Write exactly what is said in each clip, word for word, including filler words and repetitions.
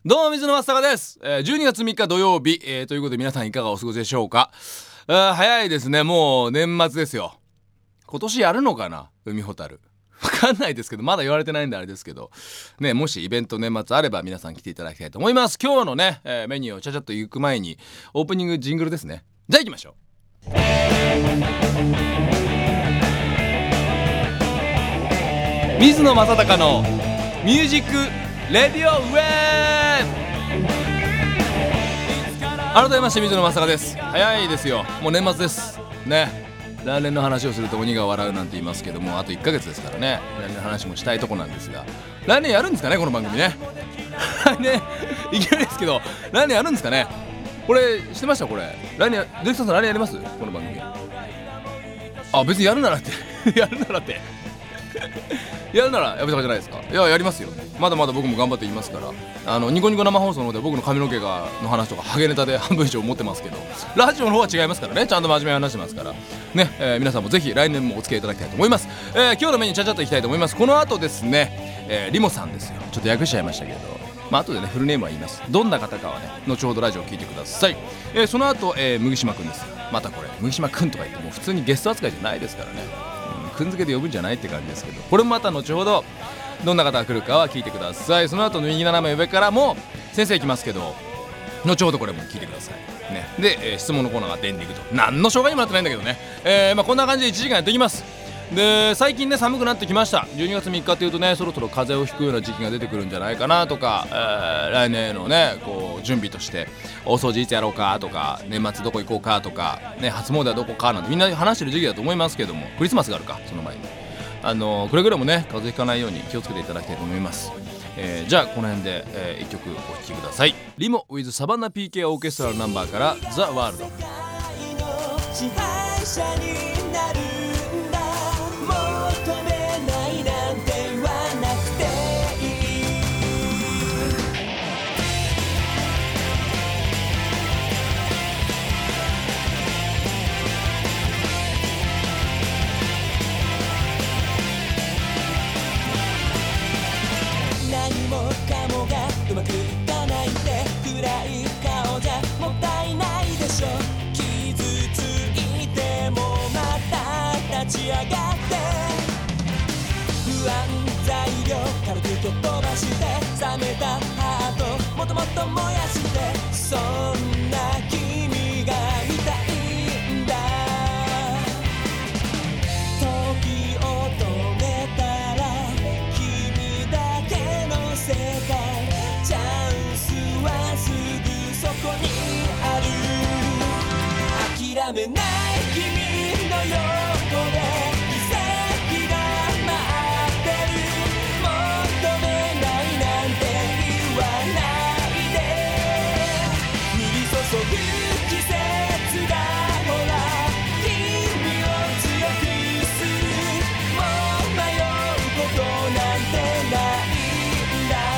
どうも水野松坂です、えー、じゅうにがつみっか土曜日、えー、ということで皆さんいかがお過ごしでしょうか。あ早いですね。もう年末ですよ。今年やるのかな、海ほたる。わかんないですけど、まだ言われてないんであれですけどね、もしイベント年末あれば皆さん来ていただきたいと思います。今日のね、えー、メニューをちゃちゃっと行く前にオープニングジングルですね。じゃあ行きましょう。水野正孝のミュージックレディオウェー。改めまして水野正孝です。早いですよ。もう年末ですね。来年の話をすると鬼が笑うなんて言いますけども、あといっかげつですからね。来年の話もしたいとこなんですが、来年やるんですかね、この番組ね。来年いきなりですけど、来年やるんですかね。これしてました？これ来年ディレクターさん来年やります？この番組。あ、別にやるならってやるならってやるならやめたかじゃないですか。いや、やりますよ。まだまだ僕も頑張っていますから。あのニコニコ生放送の方で僕の髪の毛がの話とかハゲネタで半分以上持ってますけど、ラジオの方は違いますからね。ちゃんと真面目に話してますからね、えー、皆さんもぜひ来年もお付き合いいただきたいと思います。えー、今日のメニューちゃちゃっといきたいと思います。この後ですね、えー、リモさんですよ。ちょっと訳しちゃいましたけど、まあ後でねフルネームは言います。どんな方かはね後ほどラジオを聞いてください。えー、その後、えー、麦島くんです。またこれ麦島くんとか言っても普通にゲスト扱いじゃないですからね。くんづけで呼ぶんじゃないって感じですけど、これもまた後ほどどんな方が来るかは聞いてください。その後の右斜め上からも先生来ますけど、後ほどこれも聞いてくださいね。で、えー、質問のコーナーがデンディングと何の紹介にもなってないんだけどね、えーまあ、こんな感じでいちじかんやっていきます。で、最近ね寒くなってきました。じゅうにがつみっかっていうとね、そろそろ風邪をひくような時期が出てくるんじゃないかなとか、えー、来年のねこう準備として大掃除いつやろうかとか、年末どこ行こうかとかね、初詣はどこかなんてみんな話してる時期だと思いますけども、クリスマスがあるか、その前にあのー、くれぐれもね風邪ひかないように気をつけていただきたいと思います。えー、じゃあこの辺で、えー、いっきょくお聴きください。リモ with サバンナ ピーケー オーケストラのナンバーから The World。支配者になるんだ、求めないなんて言わなくていい。何もかもがうまくいかないって暗い顔じゃもったいないでしょ。傷ついてもまた立ち上がって、不安材料軽く蹴っ飛ばして冷めたハートもっともっと燃やして、そんな君が見たいんだ。時を止めたら君だけの世界、チャンスはすぐそこにある。諦めない君の横で奇跡が待ってる。求めないなんて言わないで。降り注ぐ季節がほら君を強くする。もう迷うことなんてないんだ。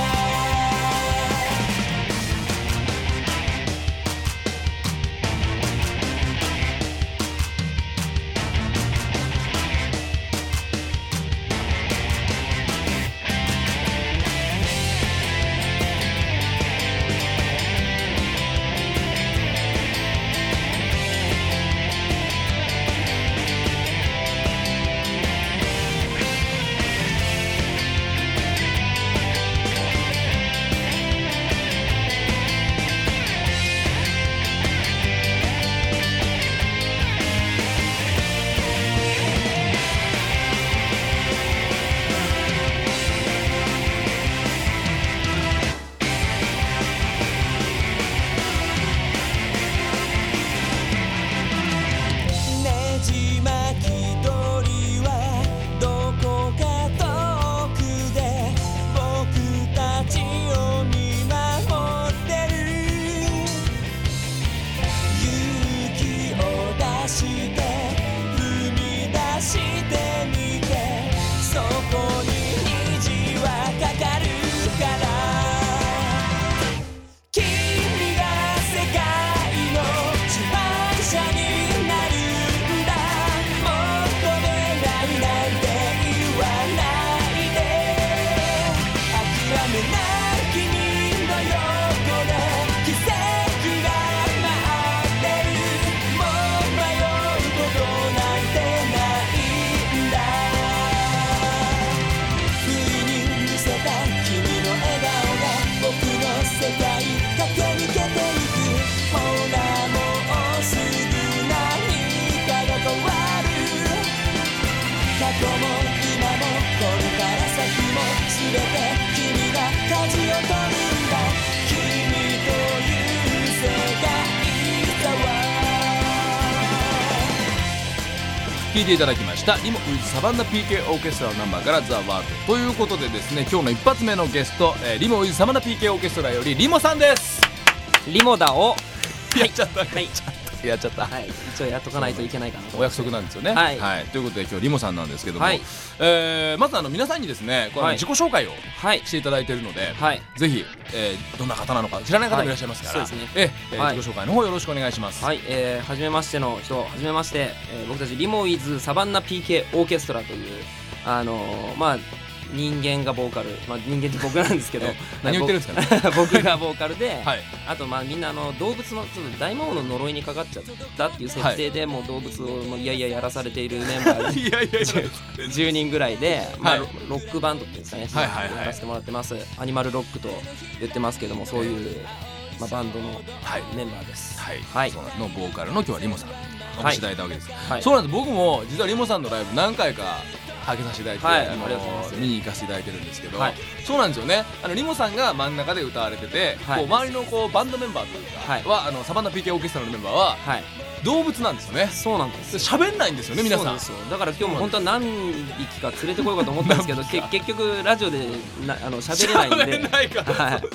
聴いていただきましたリモ with サバンナ ピーケー オーケストラのナンバーからザ・ワールドということでですね、今日の一発目のゲスト、えー、リモ with サバンナ ピーケー オーケストラよりリモさんです。 リモダをやっちゃった、 はいやっちゃった、 はい、一応やっとかないといけないかなと。 お約束なんですよね、 はいはい、ということで今日リモさんなんですけども、 はい、 えー、まずあの皆さんにですねこの自己紹介をしていただいているので、はい、ぜひ、えー、どんな方なのか知らない方もいらっしゃいますから、はい、そうですね、ええーはい、自己紹介の方よろしくお願いします。 はい、えー、初めましての人、初めまして、えー、僕たちリモ with サバンナ ピーケー オーケストラというあのー、まあ人間がボーカル、まあ、人間って僕なんですけど何言ってるんですかね僕がボーカルで、 はい、あとまあみんなあの動物のちょっと大魔王の呪いにかかっちゃったっていう設定で、はい、もう動物をいやいややらされているメンバーいやいやいやじゅうにんぐらいで、まあ、 はい、 ロックバンドっていうんですかね、はいはいはい、やらせてもらってます。アニマルロックと言ってますけども、そういう、まあ、バンドのメンバーです。 はい、 はい、 そうのボーカルの今日はリモさんお越しいただいたわけです、はい、そうなんです。僕も実はリモさんのライブ何回か開けさせていただいて、はい、あの見に行かせていただいてるんですけど、はい、そうなんですよね。あのリモさんが真ん中で歌われてて、はい、こう周りのこうバンドメンバーというか、はい、はあのサバンナ ピーケー オーケストラのメンバーは、はい、動物なんですよね。 そうなんです。 喋んないんですよね皆さん。そうですよ。 だから今日も本当は何匹か連れてこようかと思ったんですけど結局ラジオでなあの喋れないんで。 喋れないから。はい。はい、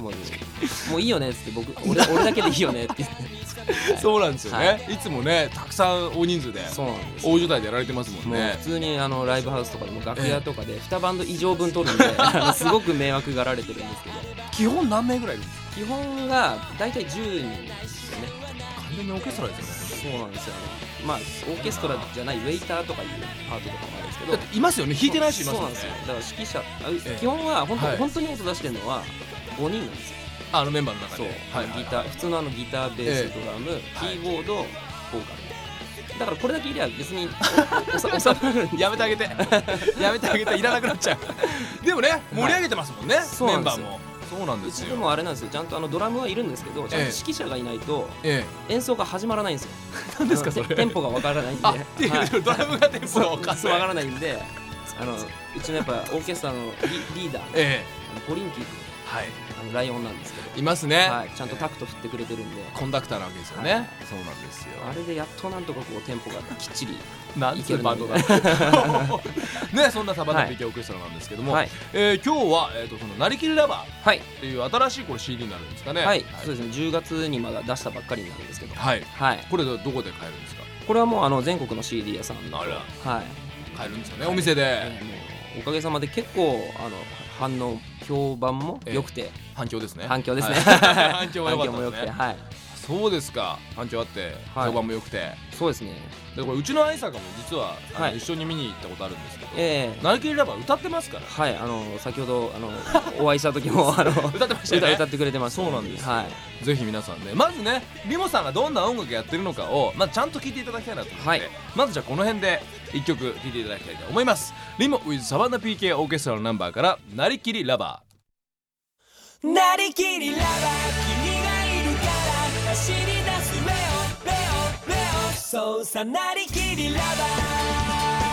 もうもういいよねっつって僕 俺, 俺だけでいいよねって言って。 そうなんですよね、はい、いつもねたくさん大人数で大所帯でやられてますもんね。 もう普通にあのライブハウスとかでも楽屋とかでにバンド以上分撮るんで、ええ、すごく迷惑がられてるんですけど。 基本何名ぐらいいるんですか？ 基本が大体じゅうにんですよね。 完全にオーケストラですよね。 そうなんですよね。まあオーケストラじゃないウェイターとかいうパートとかもあるんですけど、 だっていますよね。弾いてない人いますよね。そうなんですよ。だから指揮者、ええ、基本は本当、はい、本当に音出してるのはごにんなんですよ。 あのメンバーの中で、 そう、はいはいはい、ギター、普通のあのギター、ベース、ドラム、えー、キーボード、ボーカルだからこれだけいりゃ別に収まるやめてあげてやめてあげていらなくなっちゃうでもね盛り上げてますもんね、はい、メンバーも。そうなんですよ。 うちでもあれなんですよ。ちゃんとあのドラムはいるんですけど、ちゃんと指揮者がいないと演奏が始まらないんですよ。 何ですかそれ？ テンポがわからないんで。 あ、っていう、はい、ドラムがテンポがわからない。 そうわからないんで、あのうちのやっぱオーケストラの リ, リーダー、ええ、あのポリンキー君、はい、あのライオンなんですけど。 いますね、 はい、ちゃんとタクト振ってくれてるんで、 コンダクターなわけですよね、はい、そうなんですよ。 あれでやっとなんとかこうテンポがきっちりなんてバンドだね。そんなサバンナ ピーケー オーケストラなんですけども、はい、えー、今日は、えー、とそのなりきりラバーっていう新しいこれ シーディー になるんですかね。 はい、はい、そうですね。じゅうがつにまだ出したばっかりなんですけど、 はい、はい、これどこで買えるんですか？ これはもうあの全国の シーディー 屋さんの、 あら、 はい、 買えるんですよね、はい、お店で、えー、おかげさまで結構あの反応評判も良くて、えー、 反響ですね。 反響ですね、はい、 反響が良かったですね。はい、そうですか。反響あって評判も良くて、はい、 そうですね。 でこれうちの愛さんがも実はあの、はい、一緒に見に行ったことあるんですけど、 えー、 なりきりラバー歌ってますから。 はい、あの先ほどあのお会いした時もあの歌ってましたよね。 歌ってくれてます。 そうなんです、 はい、 ぜひ皆さんね、まずねリモさんがどんな音楽やってるのかを、まあ、ちゃんと聴いていただきたいなと思って、はい、まずじゃあこの辺でいっきょく聴いていただきたいと思います。リモ with サバンナ ピーケー オーケストラのナンバーからなりきりラバー。 なりきりラバー、君がいるから走り出すレオレオレオ、そうさなりきりラバー。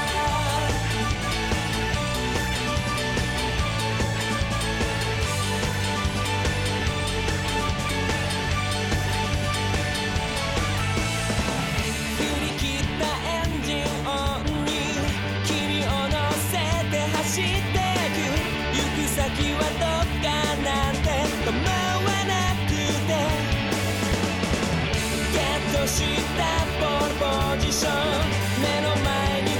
先はどっかなんて構わなくて、ゲットしたポールポジション、目の前に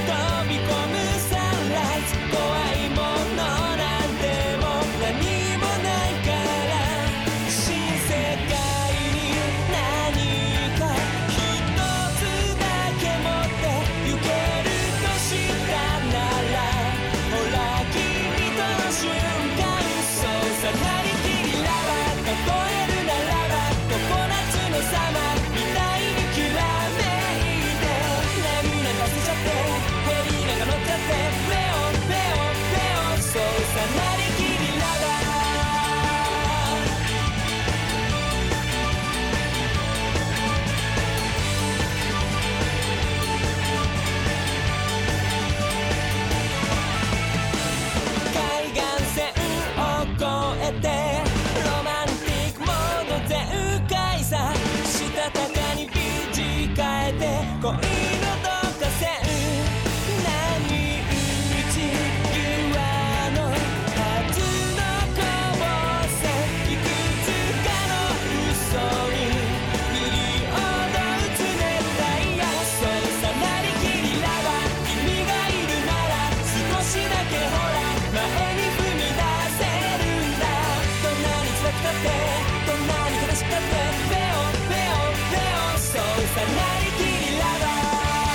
ってどんなに悲しかってレオレオレオそうさなりきりラバー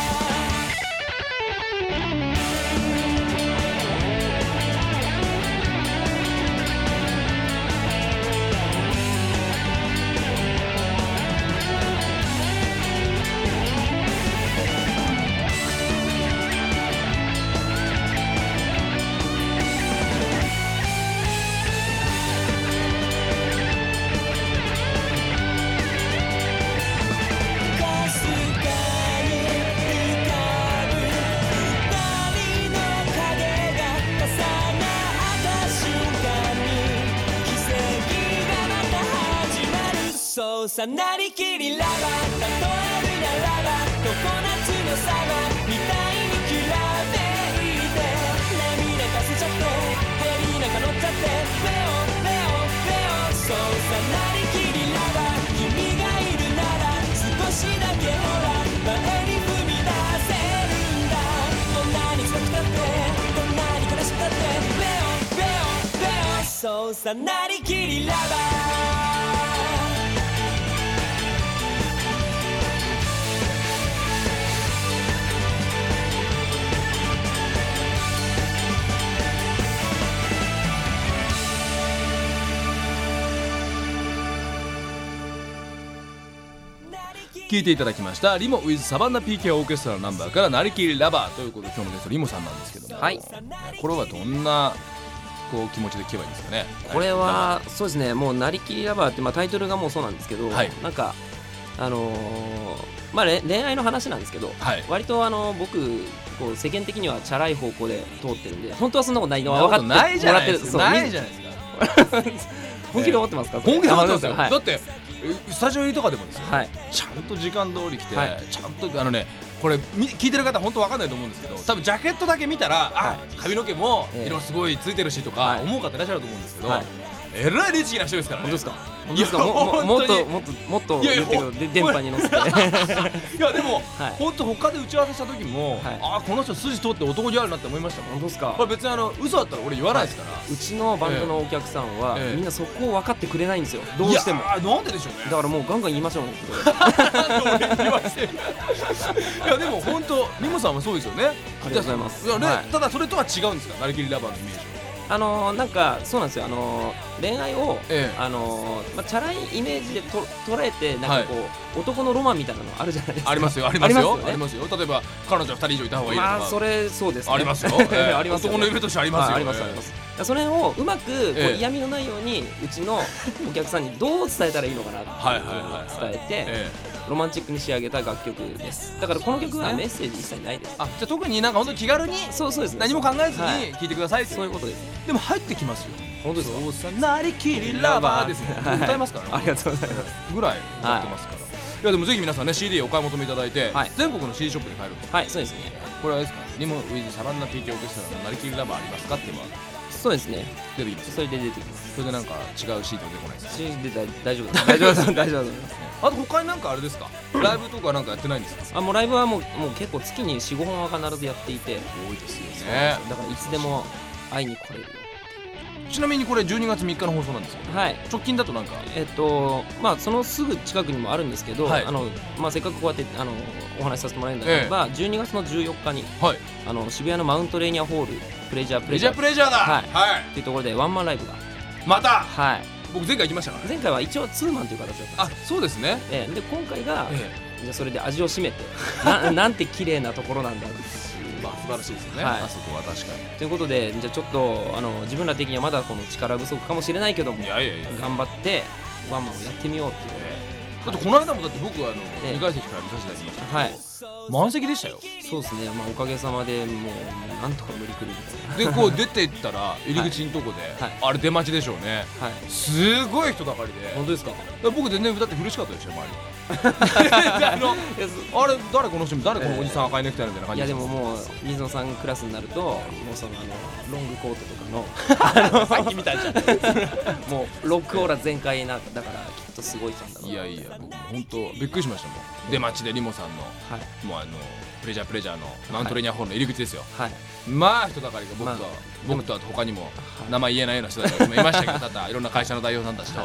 そうさなりきりラバー例えるならば常夏のサマーみたいにきらめいて涙かせちゃって流行りなんか乗っちゃってレオレオレオそうさなりきりラバー君がいるなら少しだけほら前に踏み出せるんだどんなに辛くたってどんなに悲しかってレオレオレオそうさなりきりラバー聴いていただきましたリモ with サバンナ ピーケー オーケストラのナンバーからなりきりラバーということで今日のゲストリモさんなんですけども、 はい、 ね、これはどんなこう気持ちで聴けばいいんですかね。 これはそうですね、もうなりきりラバーって、まあ、タイトルがもうそうなんですけど、 はい、 なんかあのー、まあ恋愛の話なんですけど、 はい、 割とあの僕こう世間的にはチャラい方向で通ってるんで本当はそんなことないのは分かってもらってる。 ないじゃないですか。 本気で思ってますか。 本気で思ってますよ、 はい、 だってスタジオ入りとかでもですよ、 はい、 ちゃんと時間通り来て、 はい、 ちゃんとあのねこれ聞いてる方本当わかんないと思うんですけど多分ジャケットだけ見たら、はい、あ髪の毛も色すごいついてるしとか思う方いらっしゃると思うんですけど、はい、えらい律儀な人ですからね。 本当ですか。本当ですか。もももっともっともっと言ってくる電波に乗せて。いやでも、はい、本当他で打ち合わせした時も、はい、あこの人筋通って男気あるなって思いましたもん。 本当ですか。 これ別にあの嘘だったら俺言わないですから、はい、 うちのバンドのお客さんは、ええ、みんなそこを分かってくれないんですよ。どうしても。 いやなんででしょうね。 だからもうガンガン言いましょう。 いやでも本当リモさんはそうですよね。 ありがとうございます。 いや、ね、はい、ただそれとは違うんですか。なりきりラバーのイメージは。 あのー、なんかそうなんですよ。あのー、恋愛を、 ええ、 あのーまあ、チャラいイメージでと捉えてなんかこう、はい、男のロマンみたいなのあるじゃないですか。 ありますよありますよありますよ。例えば彼女ふたり以上いた方がいいとか、 まあそれそうですね。 ありますよ。えー、ありますよ、ね、男の夢としてありますよ。 ありますあります。それをうまくこう嫌味のないようにうちのお客さんにどう伝えたらいいのかなって伝えてロマンチックに仕上げた楽曲です。だからこの曲はメッセージ一切ないです。 あ、じゃあ特になんか本当に気軽にそうそうです、ね、 何も考えずに聴いてくださいって、 そういうことです。 でも入ってきますよ。 本当ですか。 そうさなりきりラバーですね。歌いますからね。 ありがとうございます。 ぐらい歌ってますから。いやでもぜひ皆さんね シーディー お買い求めいただいて、はい、全国の シーディー ショップに買える。 はい、そうですね。 これはですか。リモ with サバンナ ピーケー オーケストラのなりきりラバーありますかっていうのは。 そうですね。 出てきます。 それで出てきます。 それでなんか違うシート出てこないですか。 シーで大丈夫大丈夫です大丈夫です。 あと他になんかあれですか。ライブとかなんかやってないんですか。 あ、もうライブはもうもう結構月に よん、ごほんは必ずやっていて、 多いですよね。 だからいつでも会いに来れるよ。 ちなみにこれじゅうにがつみっかの放送なんですけど、はい、直近だとなんかえっとまあそのすぐ近くにもあるんですけど、はい、あのまあせっかくこうやってあのお話しさせてもらえるんだけど、ええ、じゅうにがつのじゅうよっかに、はい、あの渋谷のマウントレーニアホールプレジャープレジャープレジャーだ、 はいはい、っていうところでワンマンライブがまた、 はい、 僕前回行きましたから、ね、 前回は一応ツーマンという形だったんです。 あ、そうですね。 ええ、で今回が、ええ、じゃあそれで味を占めて な, なんて綺麗なところなんだろうまあ素晴らしいですよね、はい、あそこは確かに。 ということでじゃあちょっとあの自分ら的にはまだこの力不足かもしれないけども、 いやいやいや頑張ってワンマンをやってみようっていう、 えー、だってこの間もだって僕はあの、えー、にかい席から見させていただきましたけど、はい、満席でしたよ。 そうですね、まあ、おかげさまでもうなんとか無理くりみたいなでこう出ていったら入り口のとこで、はい、あれ出待ちでしょうね、はい、すごい人だかりで。 本当ですか。 僕全然だって苦しかったでしょ周りあのあれ誰この人誰このおじさん赤いネクタイみたいな感じ。 いやでももう水野さんクラスになるともうそのあのロングコートとかのさっきみたいじゃんもうロックオーラ全開なだからきっとすごい人なんだろう。 いやいや僕本当びっくりしましたもん。出待ちでリモさんの、はい、もうあのプレジャープレジャーのマウントレーニアホールの入り口ですよ、はい、まあ人だかりが僕と、まあ、僕とあと他にも名前言えないような人たちがいましたけどただいろんな会社の代表さんたちと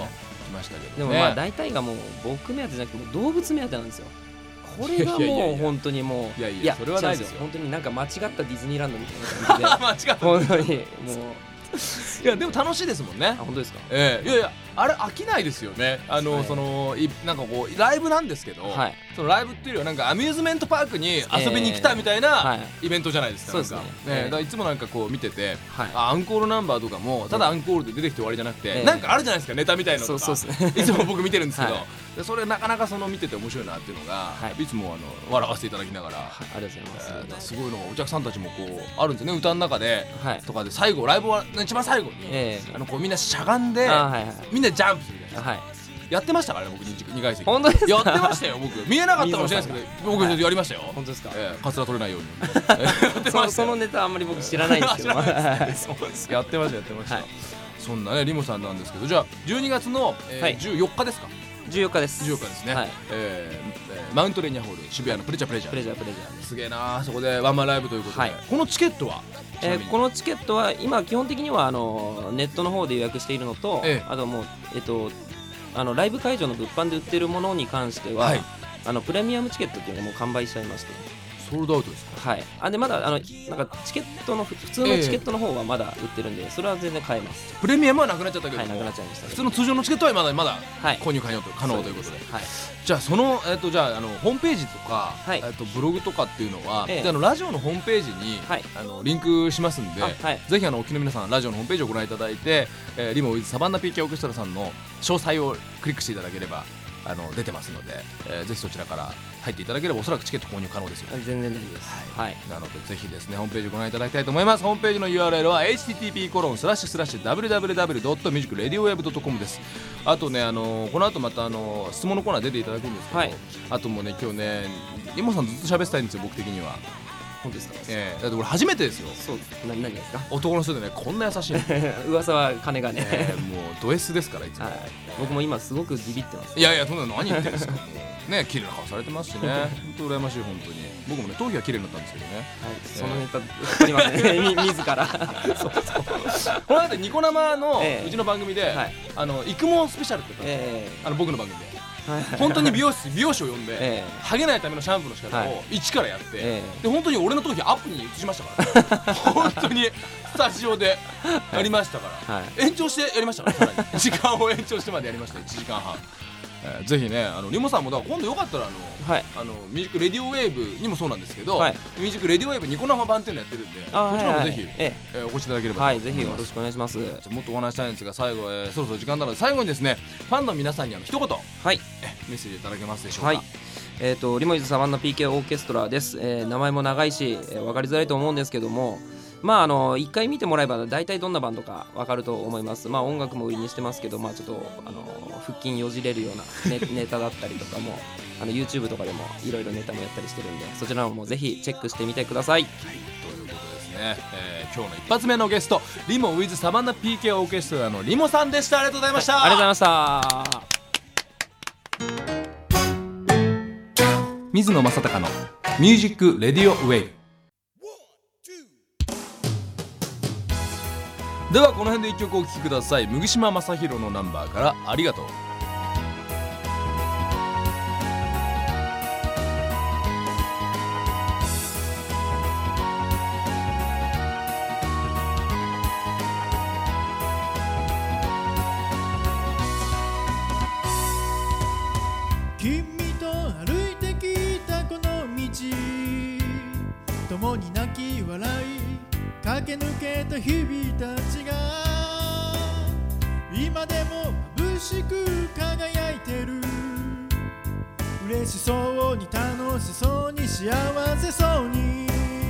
きましたけどね。 でもまあ大体がもう僕目当てじゃなくてもう動物目当てなんですよ。これがもう本当にもういやいやそれはないですよ。 本当になんか間違ったディズニーランドみたいな感じで間違った本当にもういやでも楽しいですもんね。 あ本当ですか。 ええいやいやあれ飽きないですよね。あの、はい、そのいなんかこうライブなんですけど、はい、そのライブっていうよりはなんかアミューズメントパークに遊びに来たみたいなイベントじゃないですか。そうですね。ねだからいつもなんかこう見てて、はい、アンコールナンバーとかもただアンコールで出てきて終わりじゃなくて、えー、なんかあるじゃないですかネタみたいなのとか。そうそうですね。いつも僕見てるんですけど、はい、でそれなかなかその見てて面白いなっていうのが、はい、いつもあの笑わせていただきながら、はい、 ありがとうございます。 えー、すごいのがお客さんたちもこうあるんですよね歌の中で、はい、とかで最後ライブは一番最後に、えー、あのこうみんなしゃがんで、はいはい、みんなジャンプするじゃないですか。はい、やってましたからね僕にかい席。本当ですか。やってましたよ僕。見えなかったかもしれないですけど僕やりましたよ。本当ですか。カツラ取れないように。 そのネタあんまり僕知らないんですけどやってましたやってました。そんなねリモさんなんですけど、じゃあじゅうにがつのじゅうよっかですか。 じゅうよっかです。 じゅうよっかですね。マウントレーニャホール渋谷のプレジャープレジャープレジャープレジャーすげえな。そこでワンマンライブということで、このチケットはこのチケットは今基本的にはあのネットの方で予約しているのと、あともうえっとあのライブ会場の物販で売ってるものに関しては、はい、あのプレミアムチケットっていうのがもう完売しちゃいまして。 ソールドアウトですか。 はい。あでまだあのなんかチケットの普通のチケットの方はまだ売ってるんで、それは全然買えます。 プレミアムはなくなっちゃったけど、 はい、なくなっちゃいました。 普通の通常のチケットはまだまだ購入可能と可能ということで。はい。じゃあそのえっとじゃああのホームページとかえっとブログとかっていうのは、じゃあのラジオのホームページにあのリンクしますんで、ぜひあのお聞きの皆さんラジオのホームページをご覧いただいて、リモウィズサバンナ ピーケー オーケストラさんの詳細をクリックしていただければ。あの出てますので、えー、ぜひそちらから入っていただければおそらくチケット購入可能ですよ。 全然大丈夫です。 はい。なのでぜひですねホームページご覧いただきたいと思います。ホームページの ユーアールエル は エイチティーティーピーコロンスラッシュスラッシュダブリューダブリューダブリュードットミュージックレディオウェブドットコム です。あとねあのー、この後またあのー、質問のコーナー出ていただくんですけど、はい、あともうね今日ねリモさんずっと喋ってたいんですよ僕的には。 本当ですか。 えー、だって俺初めてですよ。 そう何何ですか。 男の人でねこんな優しい噂は金がね、 えー、もうド S ですからいつも、はい、 僕も今すごくビビってます。 いやいやそんなの何言ってるんですかね綺麗な顔されてますしね本当羨ましい本当に。僕もね頭皮は綺麗になったんですけどね。はい、 えー、そのネタ作りますね自らそうそうこの間ニコ生のうちの番組で、はい、あの育毛スペシャルって言ったんですよ、えー、あの僕の番組で本当に美容師美容師を呼んで、ええ、ハゲないためのシャンプーの仕方を一からやって、ええ、で本当に俺の頭皮アップに移しましたから本当にスタジオでやりましたから、はい、延長してやりましたからさらに時間を延長してまでやりましたいちじかんはん。えー、ぜひねあのリモさんもだから今度よかったらあの、はい、あのミュージックレディオウェーブにもそうなんですけど、はい、ミュージックレディオウェーブニコ生版っていうのやってるんでこちらもぜひ、ええ、お越しいただければはいぜひよろしくお願いします。 もっとお話したいんですが最後、えー、そろそろ時間なので最後にですねファンの皆さんにあの一言、はい、えメッセージいただけますでしょうか。はいえー、とリモイズサバンナ ピーケー オーケストラです、えー、名前も長いし、えー、分かりづらいと思うんですけどもまああの一回見てもらえば大体どんなバンドか分かると思います。まあ音楽も売りにしてますけどまあちょっとあの腹筋よじれるような ネ, ネタだったりとかもあの YouTube とかでもいろいろネタもやったりしてるんでそちらもぜひチェックしてみてください。はいということですね、えー、今日の一発目のゲストリモ with サバンナ ピーケー オーケストラのリモさんでした。ありがとうございました、 はい、ありがとうございました。 水野正孝のミュージックレディオウェイブではこの辺で一曲お聴きください。麦島正宏のナンバーからありがとう。 君と歩いてきたこの道共に泣き笑い駆け抜けた日々たちが今でも眩しく輝いてる嬉しそうに楽しそうに幸せそうに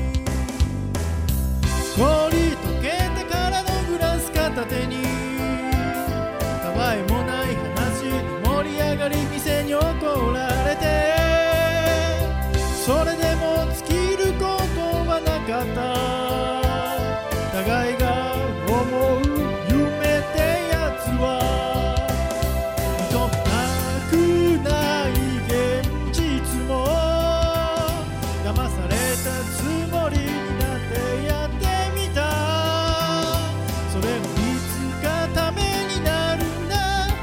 氷溶けてからのグラス片手にたわいもない話に盛り上がり店に怒られてそれでも尽きることはなかった互いが思う夢ってやつは認めたくない現実も騙されたつもりになってやってみたそれもいつかためになるんだ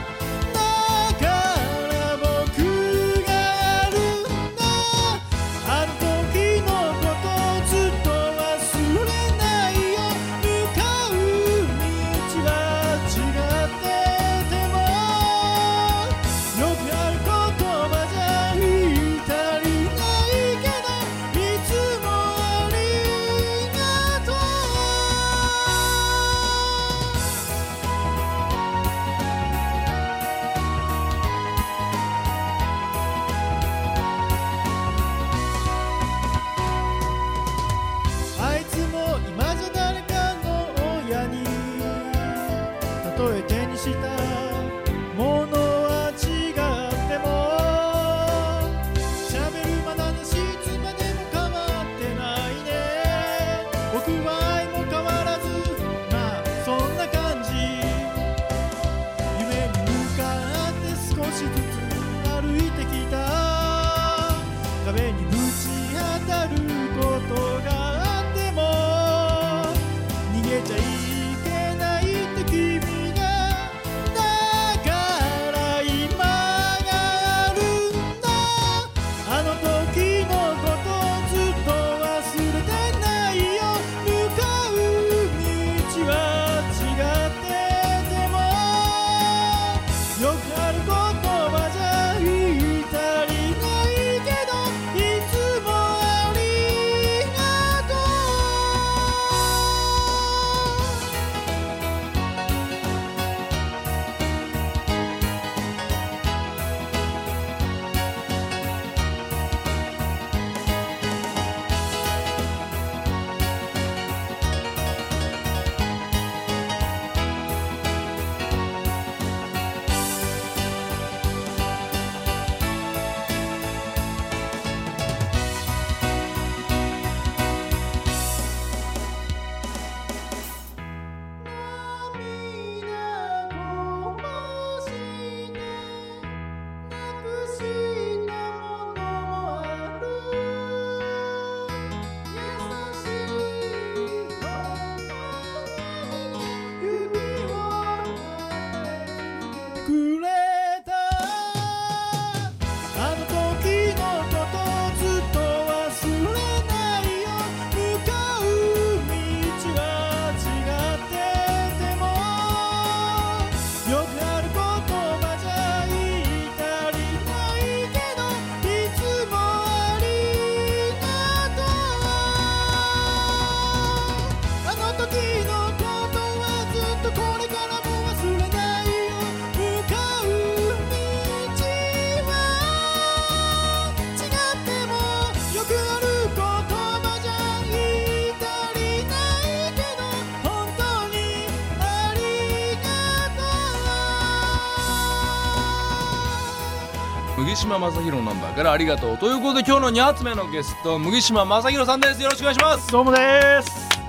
麦島正宏のナンバーからありがとうということで、今日のに発目のゲスト麦島正宏さんです。よろしくお願いします。 どうもです。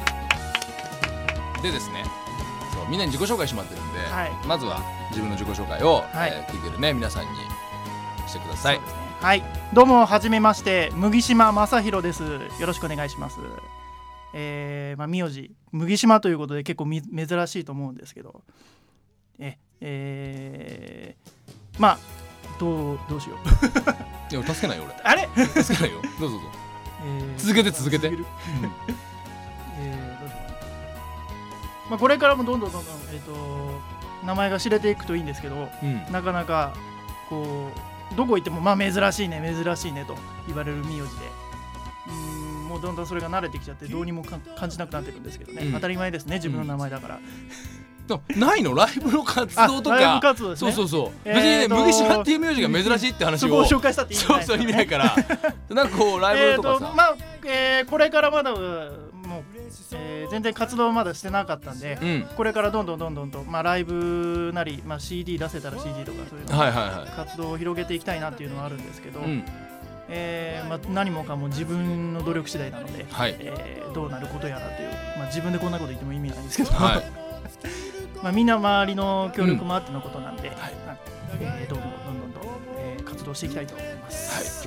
でですね、そうみんなに自己紹介してもらってるんで、 はい、 まずは自分の自己紹介を、 はいえー、聞いてるね皆さんにしてください。 そうですね、はい、どうもはじめまして麦島正宏です。よろしくお願いします。えーまあ、名字麦島ということで結構み珍しいと思うんですけど、ええー、まあどうどうしよういや助けないよ俺。 あれ助けないよどうぞどうぞ、 えー、 続けて続けて、 続けるえー、どうしようかな、まあ、これからもどんどんどんどん、えー、と名前が知れていくといいんですけど、 うん、 なかなかこうどこ行ってもまあ珍しいね珍しいねと言われる名字で、うーんもうどんどんそれが慣れてきちゃってどうにもか感じなくなってるんですけどね、うん、当たり前ですね自分の名前だから、 うん、ないのライブの活動とか。 ライブ活動ですね。 そうそうそう、 えー、 別にね麦島っていう名字が珍しいって話をそこを紹介したって意味ないですそうそう意味ないからなんかこうライブとかさ、 えーとまあえー、これからまだもう、えー、全然活動まだしてなかったんで、うん、これからどんどんどんどんと、まあ、ライブなり、まあ、シーディー 出せたら シーディー とかそういうの、 はいはいはい、 活動を広げていきたいなっていうのはあるんですけど、 うん、 えーまあ、何もかも自分の努力次第なので、 はい、 えー、どうなることやらという、まあ、自分でこんなこと言っても意味ないんですけど、 はいまあみんな周りの協力もあってのことなんで、うん、はい、えー、どんどんどんどんと、えー、活動していきたいと思います。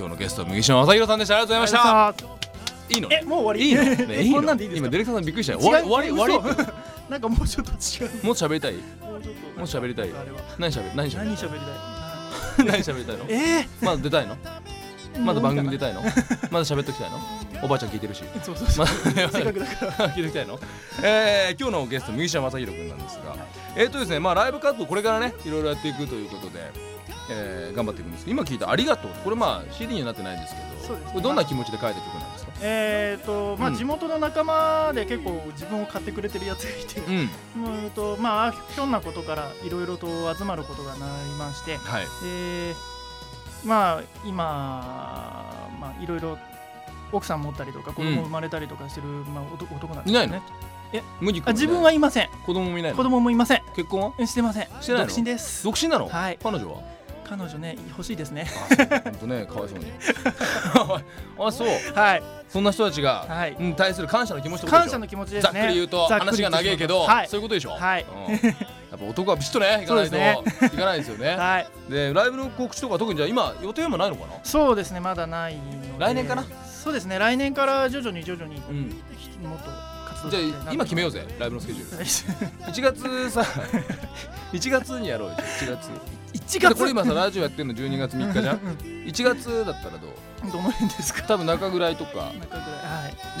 はい、今日のゲストは麦島正宏さんでした。ありがとうございました。いいの？ え、もう終わり？ いいの？ね、いいの？ こんなんでいいですか？ 今ディレクターさんびっくりしたよ。終わり終わり終わり。 なんかもうちょっと違う。 もう喋りたい？もうちょっと。 もう喋りたい？何喋り何喋りたい？ 何喋りたい？ 何喋りたいの？ えー、 まだ出たいの？まだ番組出たいの？まだ喋っときたいの？おばあちゃん聞いてるし。 そうそうそう。せっかくだから聞いてきたいの？えー、今日のゲスト麦島正宏君なんですが、えーとですね、まあライブ活動これからねいろいろやっていくということで、えー、頑張っていくんですけど、今聞いたありがとう、これまあ シーディー にはなってないんですけど、そうですね、これどんな気持ちで書いた曲なんですか？ えーとまあ、地元の仲間で結構自分を買ってくれてるやつがいて、うん、うんとまあひょんなことからいろいろと集まることがなりまして、はい、でまあ今まあいろいろ奥さん持ったりとか子供生まれたりとかしてる、うん、まあ、男, 男なんですよね。いないの？え、あ、自分はいません。 子供もいないの？ 子供もいません。 結婚は？ してません。 してないの？ 独身です。 独身なの？ はい。 彼女は？ 彼女ね、欲しいですね。 本当ね、かわいそうに。あ、そう。 はい。 そんな人たちが、はい、うん、対する感謝の気持ちとかでしょ。 感謝の気持ちですね。 ざっくり言うと話が長いけど、はい、そういうことでしょ。 はい。 うん、やっぱ男はビシッとね、いかないと、ね、いかないですよね。 はい。 で、ライブの告知とか特にじゃあ今予定もないのかな？ そうですね、まだないので。 来年かな？そうですね、来年から徐々に徐々に、うん、もっと活動していきたいな。 じゃあ今決めようぜ、ライブのスケジュール。いちがつさ、いちがつにやろうよ。いちがつ。 いちがつ。 これ今さラジオやってるのじゅうにがつみっかじゃん。いちがつだったらどう？ どの辺ですか？ 多分中ぐらいとか。中ぐらい。 はい。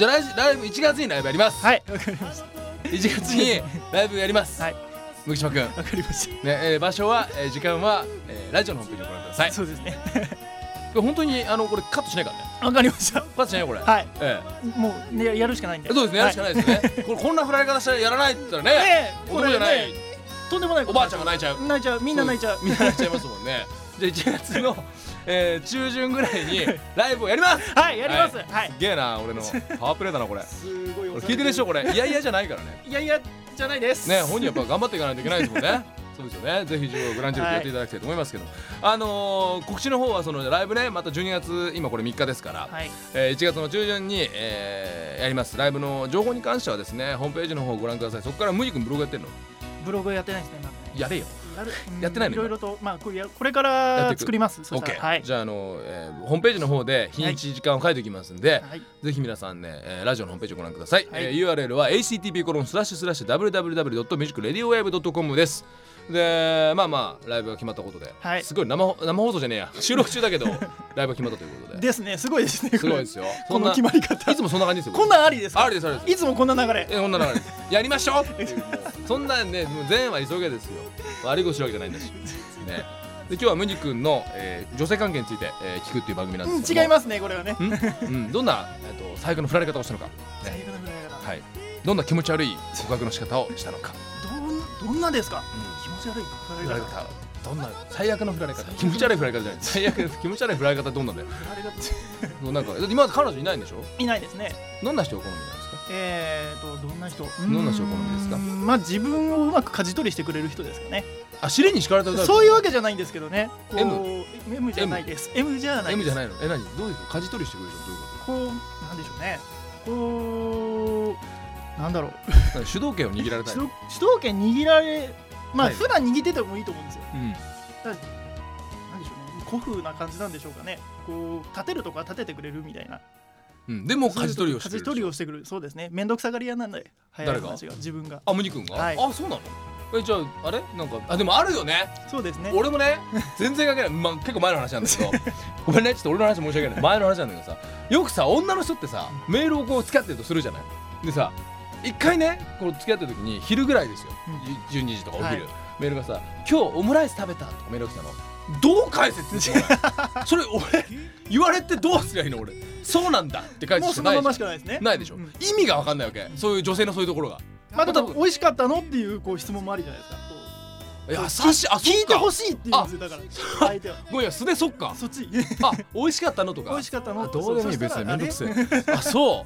じゃあライブいちがつにライブやります。 はい、わかりました。 いちがつにライブやります。 はい。 麦島くん。 わかりました。 ね、えー、場所は、えー、時間は、えー、ラジオのホームページをご覧ください。 そうですね。 本当にあのこれカットしないからね。 わかりました。 カットしないよこれ。 はい。 ええ。もうねやるしかないんで。 そうですね、やるしかないですね。これこんな振られ方したらやらないって言ったらね。 これじゃない。とんでもない。 おばあちゃんが泣いちゃう。 泣いちゃう。みんな泣いちゃう。 みんな泣いちゃいますもんね。じゃあいちがつの、えー、中旬ぐらいにライブをやります。 はいやります。はい。 すげえな俺のパワープレイだなこれ。 すごい。 聞いてるでしょこれ。いやいやじゃないからね。 いやいやじゃないです。 ね本人やっぱ頑張っていかないといけないですもんね。そうですよね。ぜひじゅうごグランチェルやっていただきたいと思いますけど、あの告知の方はそのライブねまたじゅうにがつ今これみっかですから、えいちがつの中旬にえやりますライブの情報に関してはですねホームページの方をご覧ください。そこから麦君ブログやってるの？ ブログやってないですね。 やれよ。やってないの？ いろいろとまあこれこれから作ります。 オッケー。じゃああのホームページの方で日にち時間を書いておきますんで、ぜひ皆さんねラジオのホームページをご覧ください。ユーアールエル は エイチティーティーピーコロンスラッシュスラッシュダブリューダブリューダブリュードットミュージックレディオウェーブドットコム です。でまあまあライブが決まったことで、はい、すごい 生, 生放送じゃねえや収録中だけどライブが決まったということでですね。すごいですね。 すごいですよ。 この決まり方いつもそんな感じですよ。 こんなんありですか？ ありですありです。 いつもこんな流れ。 えこんな流れです。やりましょうっていうそんなんねもう全は急げですよ。悪いことするわけじゃないんだしね。で今日はムニ君の、えー、女性関係について、えー、聞くっていう番組なんですけど、 うん、違いますねこれはね。 うん、うん、どんな、えー、と最悪の振られ方をしたのか、ね、 最悪の振られ方、 はい、どんな気持ち悪い告白の仕方をしたのか。 どんどんなですか、うん、気持ち悪い振られ方。 どんな最悪の振られ方、気持ち悪い振られ方じゃない最悪気持ち悪い振られ方どんなんだよ。 振られ方ってなんか今まで彼女いないんでしょ？ いないですね。 どんな人を好みなんですか？ えーとどんな人？ どんな人を好みですか？ まあ自分をうまく舵取りしてくれる人ですかね。 あ、尻に敷かれた歌。 そういうわけじゃないんですけどね。こう M M じゃないです。M じゃないです。 M じゃないの。え、何どういうこと？舵取りしてくれるの？どういうここうなんでしょうね。こうなんだろう。 と？主導権を握られたい。 主導主導権握られ、まあ、 はい、 普段握っててもいいと思うんですよ。 うん。 なんでしょうね。古風な感じなんでしょうかね。こう立てるとか立ててくれるみたいな。 うん、でも舵取りをしてくれる。 舵取りをしてくる。そうですね。面倒くさがり屋なんで。 誰が？ 自分が。 あ、ムニ君が？ はい、 あ、そうなの？え、じゃああれなんか、あ、でもあるよね。 そうですね。 俺もね、全然関係ない、まあ、結構前の話なんだけどごめんね、ちょっと俺の話申し訳ない前の話なんだけどさ、よくさ女の人ってさメールをこう付き合ってるとするじゃない。でさ、一回ねこう付き合ってる時に昼ぐらいですよ、うん、じゅうにじとかお昼、はい、メールがさ、今日オムライス食べたとかメールが来たの。どう返せって言ってそれ俺言われてどうすりゃいいの。俺そうなんだって返すしかないじゃん。もうそのまましかないですね。ないでしょ、うん、意味が分かんないわけ、そういう女性のそういうところが。 まあ、でも美味しかったのっていうこう質問もありじゃないですか。 優しい。あ、 聞いてほしいって言うんですよ。だから相手はごめん、素でそっか。 そっちあ、美味しかったのとか。 美味しかったの。 どうでもいい、別にめんどくせえ。あ、そう。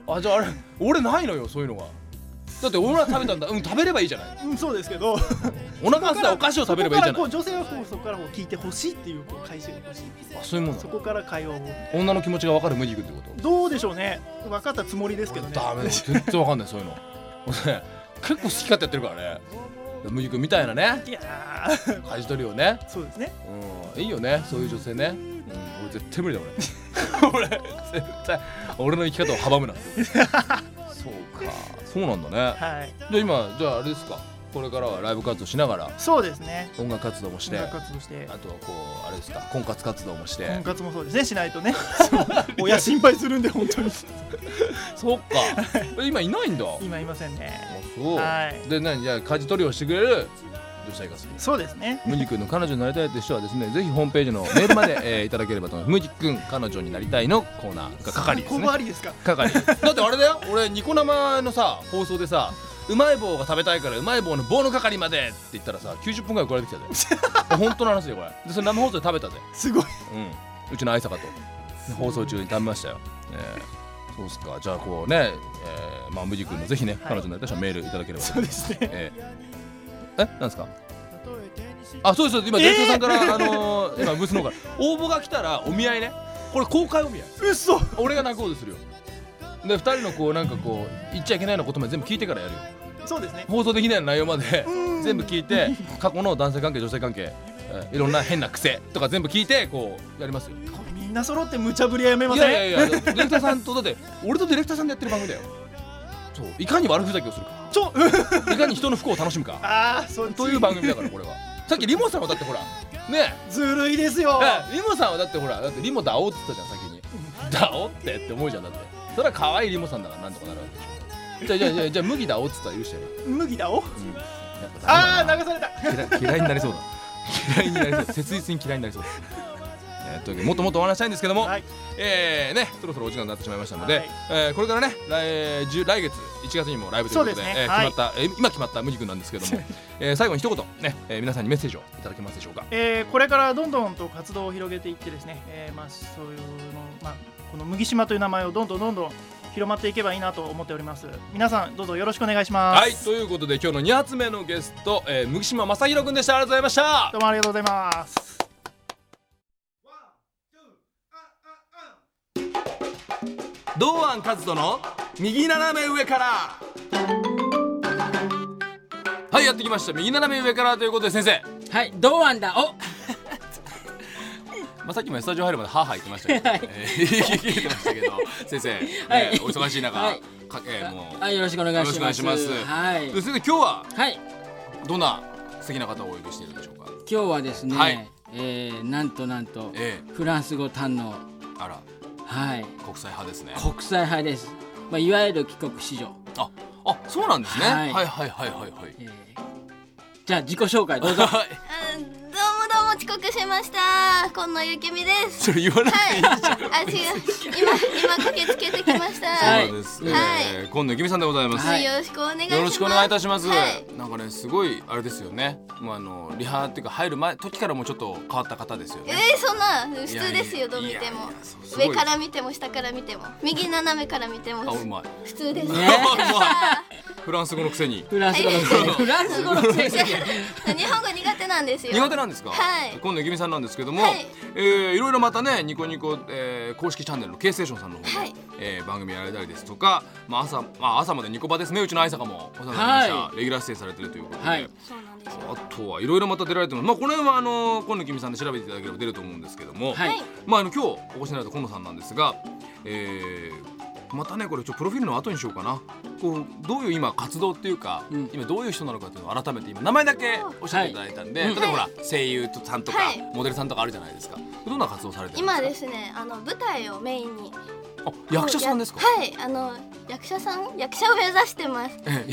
あ、じゃああれ俺ないのよ、そういうのが。だって俺は食べたんだ。うん、食べればいいじゃない。 うん、そうですけどお腹空いたらお菓子を食べればいいじゃない。 女性はこうそこからこう聞いてほしいっていうこう返しが欲しい。 あ、そういうもんだ。 そこから会話を。 女の気持ちが分かるムニ君ってこと？ どうでしょうね。分かったつもりですけどね。 ダメだ、全然分かんないそういうの。俺結構好き勝手やってるからね。ムニ君みたいなね。 いやー、舵取りをね。 そうですね。 うん、いいよね、そういう女性ね。うん、俺絶対無理だ俺。俺絶対俺の生き方を阻むなって。そうか、そうなんだね。 はい。 じゃあ今、じゃああれですか、これからはライブ活動しながら。 そうですね。 音楽活動もして、 音楽活動して、 あとはこうあれですか、婚活活動もして。 婚活もそうですね、しないとね。親心配するんで本当に。 そっか。今いないんだ。 今いませんね。 あ、そう。はい。で、何じゃあ舵取りをしてくれる女性が好き。そうですね。ムニ君の彼女になりたいという人はですね、ぜひホームページのメールまで、えー、いただければと思います。ムニ君彼女になりたいのコーナーが係ですね。ここありですか。係。だってあれだよ。俺ニコ生のさ放送でさ、うまい棒が食べたいからうまい棒の棒の係までって言ったらさ、きゅうじゅっぷんぐらい送られてきたで。本当の話でこれ。でそれ生放送で食べたぜ。すごい。うん。うちの愛坂と放送中に食べましたよ。えーそうっすか。じゃあこうね、えー、まあムジ君のぜひね、はい、彼女になりたい人はメールいただければ。そうですね。えー、え、なんですか。あ、そうです。今ディレクターさんから、えー、あのー、今ブースの方から応募が来たらお見合いね。これ公開お見合い。うそ。俺が泣こうとするよ。でふたりのこうなんかこう言っちゃいけないようなことまで全部聞いてからやるよ。そうですね。放送できない内容まで全部聞いて、過去の男性関係女性関係、えー、いろんな変な癖とか全部聞いてこうやりますよ。みんな揃って無茶ぶりはやめません。いやいやいや、ディレクターさんとだって俺とディレクターさんでやってる番組だよ。そういかに悪ふざけをするか、ちょいかに人の不幸を楽しむか、あーそうという番組だからこれは。さっきリモさんはだってほらね、ずるいですよ。リモさんはだってほら、だってリモだおって言ったじゃん先に。だおってって思うじゃん。だってそれは可愛いリモさんだからなんとかなるわけでしょ。じゃあじゃあじゃあ麦だおって言ったら許してる。麦だお、うん、ああ流された。嫌い嫌いになりそうだ。嫌いになりそうだ。切実に嫌いになりそうだ。えー、というわけでもっともっとお話したいんですけども、はい、えーね、そろそろお時間になってしまいましたので、はい、えー、これからね 来, 来月いちがつにもライブということで、ね、えーはい、決まった、えー、今決まったムジ君なんですけども、えー、最後に一言、ね、えー、皆さんにメッセージをいただけますでしょうか。えー、これからどんどんと活動を広げていってですね、えーまあ、そういうの、まあ、この麦島という名前をどんどんどんどん広まっていけばいいなと思っております。皆さんどうぞよろしくお願いします。はい、ということで今日のに発目のゲスト、えー、麦島正弘君でした。ありがとうございました。どうもありがとうございます。堂安和人の右斜め上から。はい、やってきました。右斜め上からということで先生。はい、堂安だ。おまあさっきもスタジオ入るまでハーハー言ってましたけど、はい、えー、言ってましたけど先生、はい、えー、お忙しい中、はい、かえー、もう、はい、よろしくお願いします。よろしくお願いします。はい。で先生今日は、はい、どんな素敵な方をお呼びしているでしょうか。今日はですね、はい、えー、なんとなんと、えー、フランス語堪能。あら。はい。国際派ですね。国際派です。まあいわゆる帰国子女。あ、あ、そうなんですね。はい、はいはいはいはいはい。えー、じゃあ自己紹介どうぞ。どうもどうも遅刻しました。今野ゆきみです。 それ言わなくていいじゃん。 あ、違う。今今駆けつけてきました。 そうですね。今野ゆきみさんでございます。 よろしくお願いします。 よろしくお願いいたします。なんかね、すごいあれですよね。もうあのリハっていうか入る前時からもうちょっと変わった方ですよね。 えー、そんな普通ですよ。どう見ても上から見ても下から見ても右斜めから見ても普通です。 フランス語のくせに。 フランス語のくせに。フランス語のくせに。 日本語苦手なんですよ。 苦手なんですか。 はい。 今野ゆきみさんなんですけども、えいろいろまたねニコニコ公式チャンネルの K ステーションさんの方で番組やられたりですとか、まあ朝まあ朝までニコバですね。うちの愛坂もお世話になりました。レギュラー出演されてるということで。はい。あとはいろいろまた出られてます。まあこれはあの今野ゆきみさんで調べていただければ出ると思うんですけども、まああの今日お越しになられた今野さんなんですが、えまたねこれちょっとプロフィールの後にしようかな。こうどういう今活動っていうか、うん、今どういう人なのかっていうのを改めて今名前だけおっしゃっていただいたんで、はい、例えばほら、はい、声優さんとか、はい、モデルさんとかあるじゃないですか。どんな活動されてるんですか？ 今ですね、あの舞台をメインに。 あ、役者さんですか？ はい、あの役者さん役者を目指してます。 はい、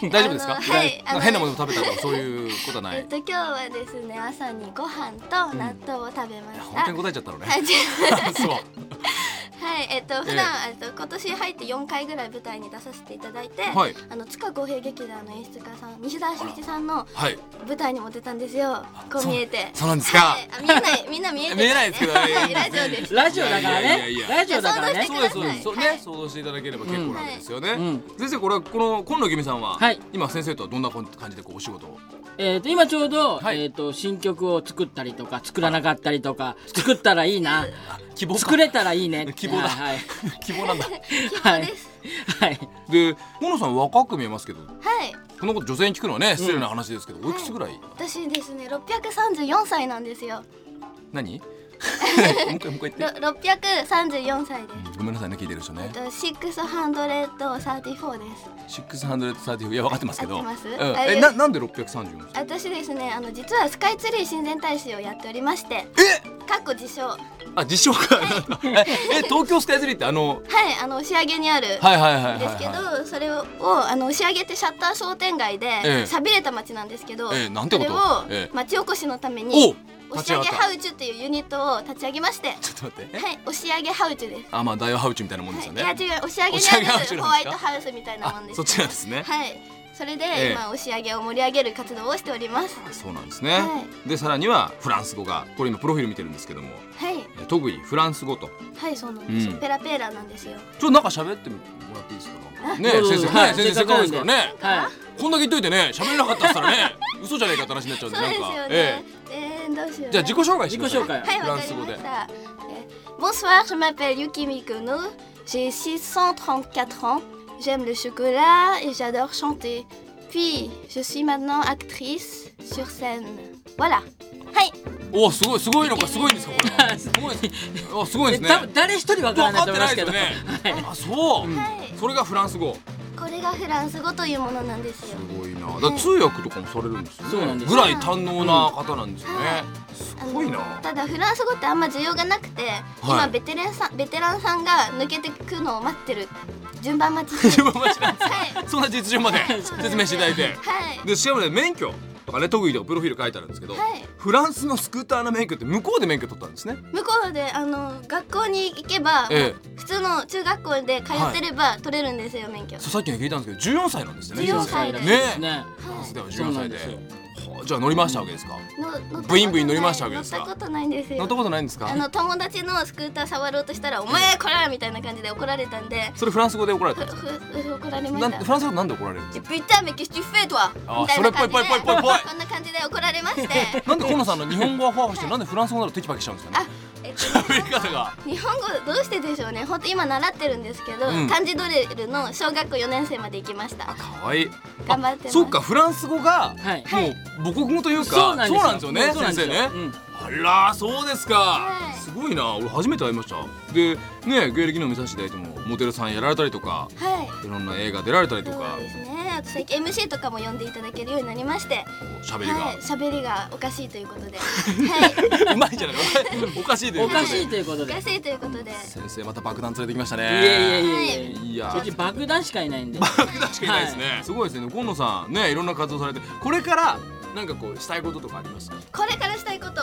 大丈夫ですか？はい、変なもの食べたとかそういうことはない。 えっと今日はですね、朝にご飯と納豆を食べました。 本当に答えちゃったのね。そう。 はい、えっと普段、えっと今年入ってよんかいぐらい舞台に出させていただいて、はい、あの塚公平劇団の演出家さん西田真一さんの舞台にも出たんですよ。こう見えて。 そうなんですか。 はい、あ見えないみんな見えてない、ね。 見えないですけど、ね、 ラジオです。 ラジオだからね。ラジオだからね。 そうですそうです。そうね、想像していただければ結構なんですよね。うん、先生これこの今野ゆきみさんは、はい、今先生とはどんな感じでこうお仕事を？ えー、と今ちょうど、はい、えー、と新曲を作ったりとか作らなかったりとか作ったらいいな希望作れたらいいね希望だ、はい、希望なんだ希望です、 はい、 で今野さん若く見えますけど、 はい、 このこと女性に聞くのはね失礼な話ですけど、うん、おいくつぐらい？はい、 私ですねろっぴゃくさんじゅうよんさいなんですよ。 何？もう一回もう一回言って。 ろっぴゃくさんじゅうよんさいです。 ごめんなさいね聞いてる人ね。 ろっぴゃくさんじゅうよんです。ろっぴゃくさんじゅうよんです。 ろっぴゃくさんじゅうよんいや分かってますけど。 合ってます？ うん、えななんでろっぴゃくさんじゅうよん？ 私ですねあの実はスカイツリー親善大使をやっておりまして。 え？ かっこ自称。 あ自称か。え東京スカイツリーってあの。 はいあの押上にある。 はいはいはいですけどそれをあの押上ってシャッター商店街で寂れた町なんですけど、それを町おこしのために。押上ハウチュっていうユニットを立ち上げまして。 ちょっと待って。 はい、押上ハウチュです。 あ、まあ大和ハウチュみたいなもんですよね。 いや違う、押上にあるホワイトハウスみたいなもんです。 そっちなんですね。 はい。それで今押上を盛り上げる活動をしております。 そうなんですね。でさらにはフランス語がこれ今プロフィール見てるんですけども。 はい。 特技フランス語と。 はい、そうなんですよ。ペラペラなんですよ。 ちょっとなんか喋ってもらっていいですか。ね、先生、先生せっかくですからね。はい。こんだけ言っといてね、喋れなかったっつったらね、嘘じゃないかって話になっちゃうんでなんか。 ええ、どうしよう。 じゃあ自己紹介してください。 はい、フランス語で。Bonsoir, je m'appelle Yuki Mikono. J'ai six cent trente-quatre ans. J'aime le chocolat et j'adore chanter. Puis, je suis maintenant actrice sur scène. Voilà. はい。 お、すごいすごいのかすごいんですかこれは。すごい。あ、すごいですね。 多分誰一人わからないと思いますけど。 あ、そう。それがフランス語。 これがフランス語というものなんですよ。 すごいな。だ通訳とかもされるんですよね。そうなんです。ぐらい堪能な方なんですよね。すごいな。 ただフランス語ってあんま需要がなくて、今ベテランさんベテランさんが抜けてくのを待ってる。順番待ち。 順番待ちなんです。はい。そんな実情まで説明していただいて。はい。でしかもね免許とかね特技とかプロフィール書いてあるんですけど、フランスのスクーターの免許って向こうで免許取ったんですね。 向こうであの学校に行けば普通の中学校で通ってれば取れるんですよ免許。 さっきね聞いたんですけどじゅうよんさいなんですね。 じゅうよんさいね。ね。フランスではじゅうよんさいで。じゃあ乗り回したわけですか。ブインブイン乗り回したわけですか。 乗ったことないんですよ。 乗ったことないんですか。 あの友達のスクーター触ろうとしたらお前こらみたいな感じで怒られたんで。 それフランス語で怒られたんですか。 怒られました。 フランス語なんで怒られるんですか。 Putain mais qu'est-ce que tu fais toi。 あ、それっぽいぽいぽいぽいぽい。 こんな感じで怒られまして。 なんで河野さんの日本語はファーファしてなんでフランス語ならテキパキしちゃうんですかね。喋り方が日本語どうしてでしょうね。本当今習ってるんですけど、うん、漢字ドリルの小学校よねん生まで行きました。 可愛い。 頑張ってます。 そっかフランス語が、はい、もう母国語というか、そうなんですよね先生ね。うん、あらそうですか、はい、すごいな。俺初めて会いました。でね芸歴の見させていただいてもモデルさんやられたりとか、はい、いろんな映画出られたりとか。 そうですね。あと最近 エムシー とかも呼んでいただけるようになりまして、 喋りが喋りがおかしいということで、はい、うまいじゃない。おかしいということで。 おかしいということで。 おかしいということで。 先生また爆弾連れてきましたね。 いやいやいやいや。いや。そっち爆弾しかいないんで。 爆弾しかいないですね。すごいですね。今野さんねいろんな活動されて、これからなんかこうしたいこととかありますか。 これからしたい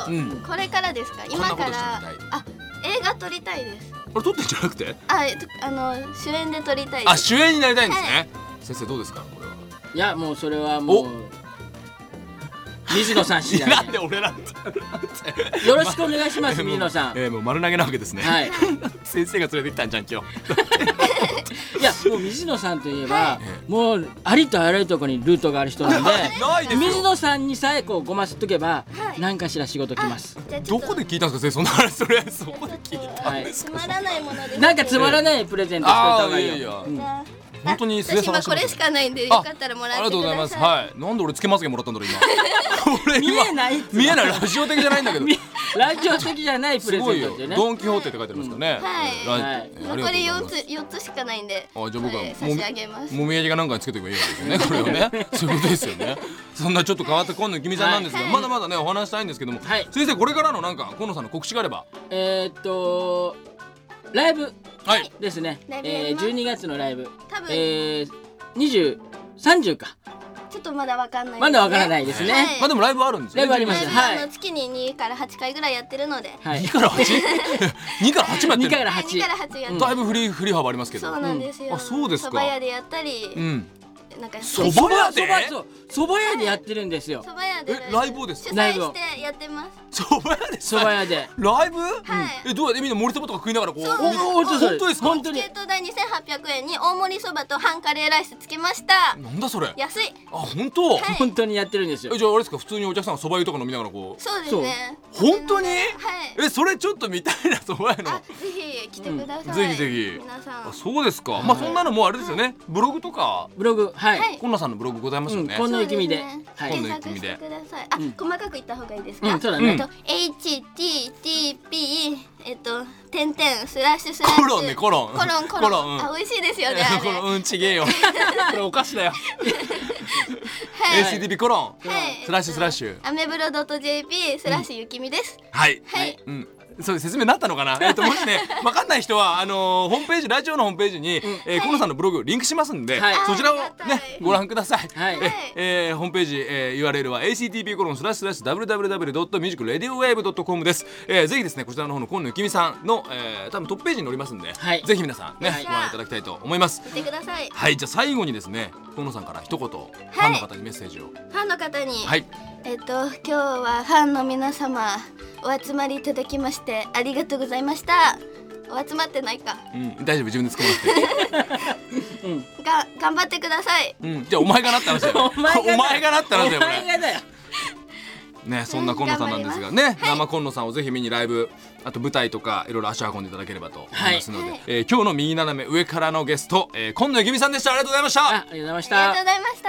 うん、これからですか？今からあ映画撮りたいです。 これ撮ってんじゃなくて？ あ、あの主演で撮りたいです。 あ、主演になりたいんですね、はい、先生どうですかこれは？ いやもうそれはもう水野さん次第で。 なんで俺なんてよろしくお願いします水野さん。 えー、もう丸投げなわけですね。はい。先生が連れてきたんじゃん今日。 いやもう水野さんといえば、はい、もうありとあらゆるところにルートがある人なんで、水野さんにさえこうごますっとけば、はい、何かしら仕事来ます。 どこで聞いたんですか先生そんな話？それそこで聞いたんですか？ つまらないもので。 なんかつまらないプレゼントしておいた方がいいよ。 いやいや、うん、本当に素で探してます。 私今これしかないんでよかったらもらってください。ありがとうございます。 はい。なんで俺つけまつげもらったんだろう今。俺見えない見えないラジオ的じゃないんだけど。 ラジオ的じゃないプレゼントってね。 ドンキホーテって書いてありますからね。 はい。残り四つ四つしかないんで。あ、じゃあ僕は差し上げます。 もみあげが何かにつけておけばいいわけですよね。これをね。そういうことですよね。そんなちょっと変わった今野ゆきみさんなんですが、まだまだねお話したいんですけども、先生これからのなんか今野さんの告知があれば。 えっとライブですね。じゅうにがつのライブ。多分。にじゅう、さんじゅうか。 ちょっとまだわかんない。 まだわからないですね。 まあでもライブあるんですね。 ライブあります。 はい。月ににからはちかいぐらいやってるので。 にからはち？にからはちもやってる。 にからはち。 にからはちやってる。 だいぶ振り振り幅ありますけど。 そうなんですよ。 あ、そうですか。 蕎麦屋でやったり。うん。 なんか蕎麦屋で蕎麦屋でやってるんですよ。 蕎麦屋でライブです主催してやってます。 蕎麦屋で蕎麦屋でライブ？ はい。 え、どうやってみんな盛りそばとか食いながらこう。 本当ですか？ 本当に。 チケット代にせんはっぴゃくえんに大盛りそばと半カレーライスつけました。 なんだそれ？ 安い。 あ、本当？ 本当にやってるんですよ。 じゃああれですか、普通にお客さんが蕎麦湯とか飲みながらこう。 そうですね。 本当に？はい。 え、 それちょっと見たいな蕎麦屋の。 ぜひ来てください。 ぜひぜひ。 皆さん。 そうですか。まあそんなのもあれですよね。ブログとか。 ブログ、はい。 今野さんのブログございますよね。 今野ゆきみで。 今野ゆきみで。 あ、細かく言った方がいいですか？ そうだね。 エイチティーティーピー えっと点々スラッシュスラッシュコロンねコロンコロンコロン。あ、美味しいですよね。 コロンうんちげえよ。これお菓子だよ。エーシーティーピー コロンスラッシュスラッシュアメブロ .jp スラッシュゆきみです。 はいはい。そう説明になったのかな。えっともしね分かんない人はあのホームページラジオのホームページに今野さんのブログリンクしますんでそちらをねご覧ください。えホームページ ユーアールエル は エーシーティーピー コロンスラッシュスラッシュ ダブリューダブリューダブリュー ドット ミュージックレディオウェーブ ドット コム です。ぜひですねこちらの方の今野ゆきみさんの多分トップページに載りますんでぜひ皆さんねご覧いただきたいと思います。 見てください。 はい、じゃあ最後にですね今野さんから一言ファンの方にメッセージを。 ファンの方に。 はい。 えっと今日はファンの皆様お集まりいただきましてありがとうございました。お集まってないか。 うん、大丈夫自分で作らなくて。 うん。が頑張ってください。 うん、じゃあお前がなった話だよ。お前がなった話だよ。 お前がだよ。 ね、そんな今野さんなんですがね、生今野さんをぜひ見にライブ、あと舞台とかいろいろ足を運んでいただければと思いますので、え今日の右斜め上からのゲスト、今野ゆきみさんでした。ありがとうございました。 ありがとうございました。 ありがとうございました。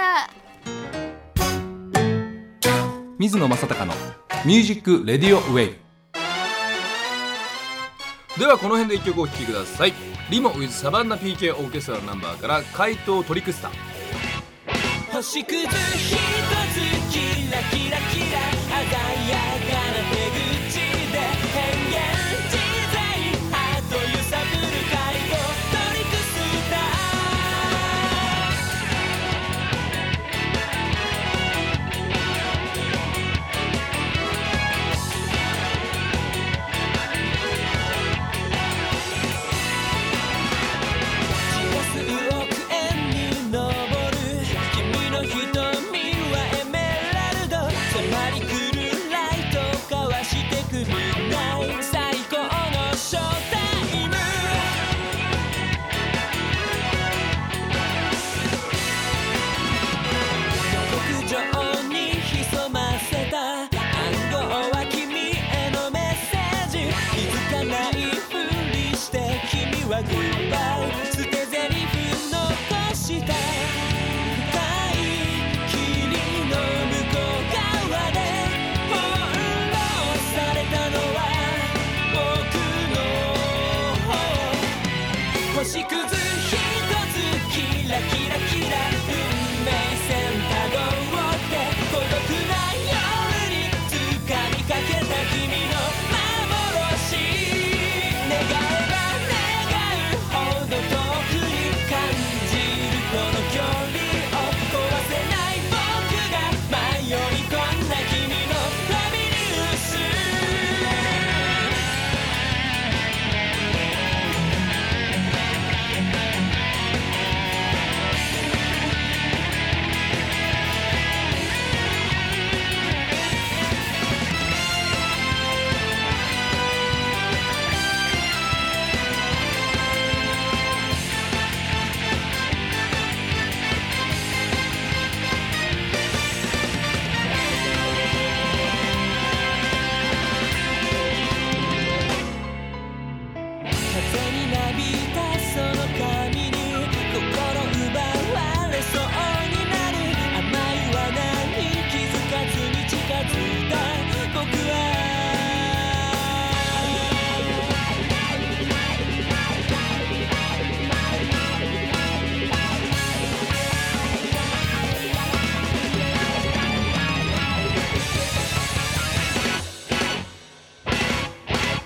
水野正孝のミュージックレディオウェイブ。ではこの辺で一曲お聴きください。リモ with サバンナ ピーケー オーケストラのナンバーから怪盗トリクスタ。 星屑一つキラキラキラ鮮やかな手口で変幻自在ハート揺さぶる怪盗トリクスタ。数億円に上る君の瞳はエメラルド。迫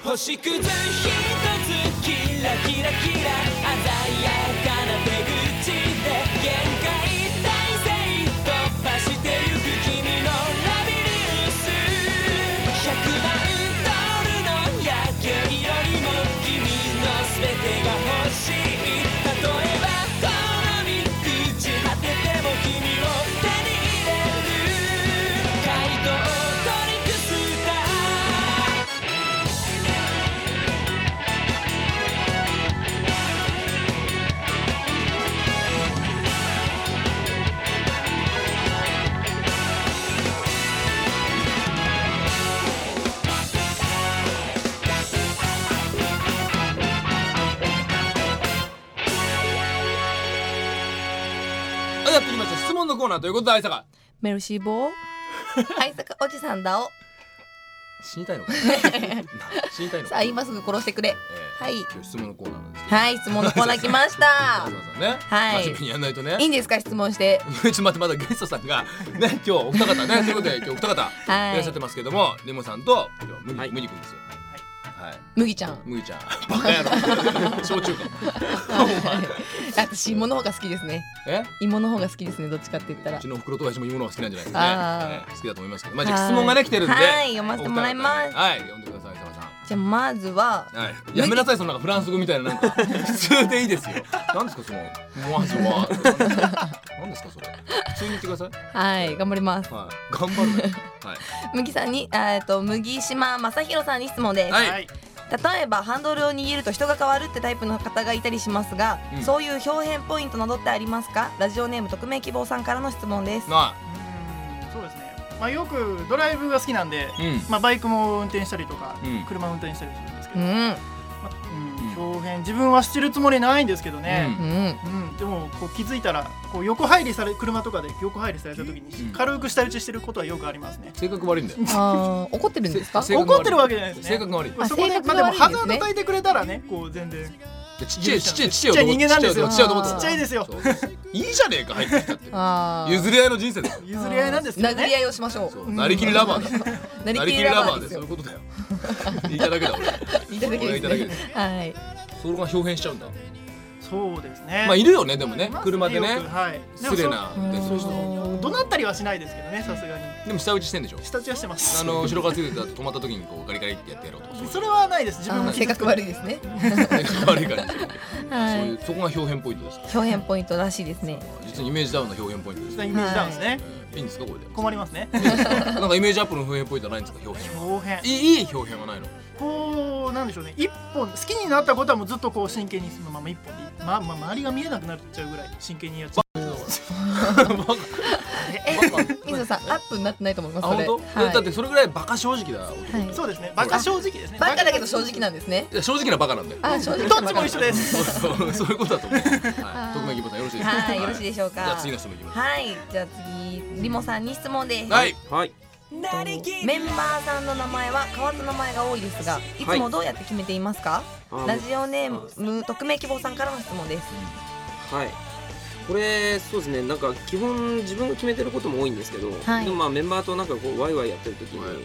星屑一つキラキラキラ鮮やかな手口で限界体制突破してゆく君のラビリンスひゃくまんドルの夜景よりも君の全てが欲しい例えばこの身朽ち果てても君を手に入れる怪盗トリックスタやってきました質問のコーナーということで、愛坂メルシーボー愛坂おじさんだお死にたいのか死にたいのかさあ今すぐ殺してくれ、 えー、 はい今日質問のコーナーなんですけど、 はい質問のコーナー来ましたね、 はい真面目にやんないとね。 いいんですか質問してちょっと待って、まだゲストさんがね今日お二方ねということで今日お二方いらっしゃってますけども、レモさんと今日麦、はい、麦くんですよ。はい、 麦ちゃん麦ちゃんバカ野郎焼酎か私芋の方が好きですね。 え芋の方が好きですね、どっちかって言ったら。 うちのお袋と私も芋の方が好きなんじゃないですかね、えー、好きだと思いますけど、まあ、じゃあ質問がね来てるんで、 はい読ませてもらいます。 はい読んでください、澤さん。 じゃあまずは、 はい、やめなさいそのなんかフランス語みたいななんか普通でいいですよ。何ですかそのまずは何ですかそれ、普通に言ってください。 はい頑張ります。 はい、頑張るね。はい麦さんにえっと麦島正弘さんに質問です。 はい。 例えばハンドルを握ると人が変わるってタイプの方がいたりしますが、うん、そういう表変ポイントなどってありますか？ラジオネーム匿名希望さんからの質問です。 なあ、 うんそうですね、まあ、よくドライブが好きなんで、うんまあ、バイクも運転したりとか、うん、車運転したりするんですけど、うんまあうん、表変自分はしてるつもりないんですけどね、うんうんうん、でもこう気づいたらこう横入りされ車とかで横入りされた時に軽く下打ちしてることはよくありますね。 性格悪いんだよ。 あ怒ってるんですか？ 怒ってるわけじゃないですね。 性格が悪い。 そこでまあでもハザード焚いてくれたらね、こう全然ちっちゃいちっちゃいちっちゃい人間なんですよ。ちっちゃいですよ。 いいじゃねえか入ってきたって。譲り合いの人生だよ。 譲り合いなんですけどね。 殴り合いをしましょう。 なりきりラバーだ。 なりきりラバーですよ。そういうことだよ。言いただけだ俺。 言いただけですね。はい。 それが表変しちゃうんだ。 そうですね。 まあいるよねでもね、車でね、失礼なそういう人怒鳴ったりはしないですけどね、さすがに。 でも下打ちしてんでしょ？ 下打ちはしてます。 あの後ろからついてた止まった時にこうガリガリってやってやろうとか。 それはないです。自分の性格悪いですね。 性格悪いから。そういうそこが表変ポイントですか？ 表変ポイントらしいですね。 実にイメージダウンの表変ポイントです。 イメージダウンですね。 いいんですかこれで？ 困りますね。 なんかイメージアップの表変ポイントはないんですか？表変。 表変。 いい表変はないの？ こうなんでしょうね。一本好きになったことはもうずっとこう真剣にそのまま一本でいい。まあまあ周りが見えなくなっちゃうぐらい真剣にやっちゃう。 え、水野さんアップになってないと思います。 あ本当？だってそれぐらいバカ正直だ。 そうですね。バカ正直ですね。 バカだけど正直なんですね。 正直なバカなんだよ。 あ正直。 どっちも一緒です。 そういうことだと思う。匿名希望さんよろしいですか？ はいよろしいでしょうか。 じゃあ次の質問いきます。 はいじゃあ次リモさんに質問です。 はいはい。 メンバーさんの名前は変わった名前が多いですが、いつもどうやって決めていますか？ラジオネーム匿名希望さんからの質問です。 はい。これそうですね、なんか基本自分が決めてることも多いんですけど、はい、でもまあメンバーとなんかこうワイワイやってる時に、はい、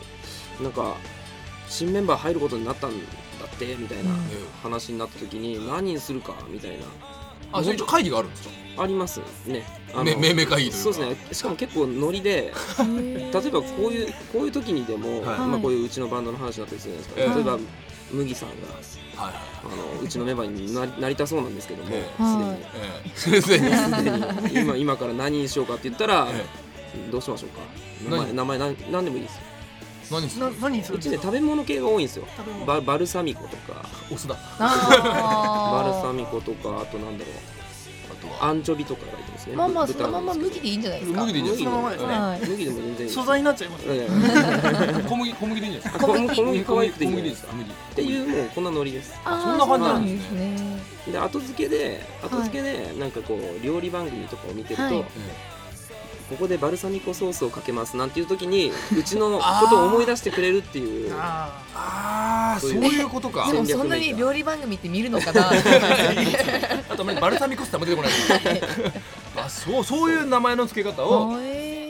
なんか新メンバー入ることになったんだってみたいな話になった時に何にするかみたいな。 あ、それ一応会議があるんですか？ ありますね。 あの命名会議というか。 そうですね。しかも結構ノリで、例えばこういうこういう時にでも、はい、まあこういううちのバンドの話になったりするじゃないですか。例えば麦さんが、はい、あのうちのメンバーに な, なりたそうなんですけども、すで、ええ、にすでに今今から何にしようかって言ったら、ええ、どうしましょうか。名前名前何何でもいいですよ。 何する？ 何する？ うちね食べ物系が多いんですよ。バ, バルサミコとかお酢だ。 バルサミコとかあとなんだろう。アンチョビとかがいいですね。 まあまあそのまま麦でいいんじゃないですか。 麦でいいです。 そのままですね。 麦でも全然素材になっちゃいます。 小麦小麦でいいんですか。 小麦小麦可愛くていいですか。麦っていうもうこんなノリです。 そんな感じなんですね。 で後付けで後付けでなんかこう料理番組とかを見てると。ここでバルサミコソースをかけますなんていう時にうちのことを思い出してくれるっていうああそういうことか。 でもそんなに料理番組って見るのかな。 あとバルサミコ酢ってあんま出てこない。あそうそういう名前の付け方を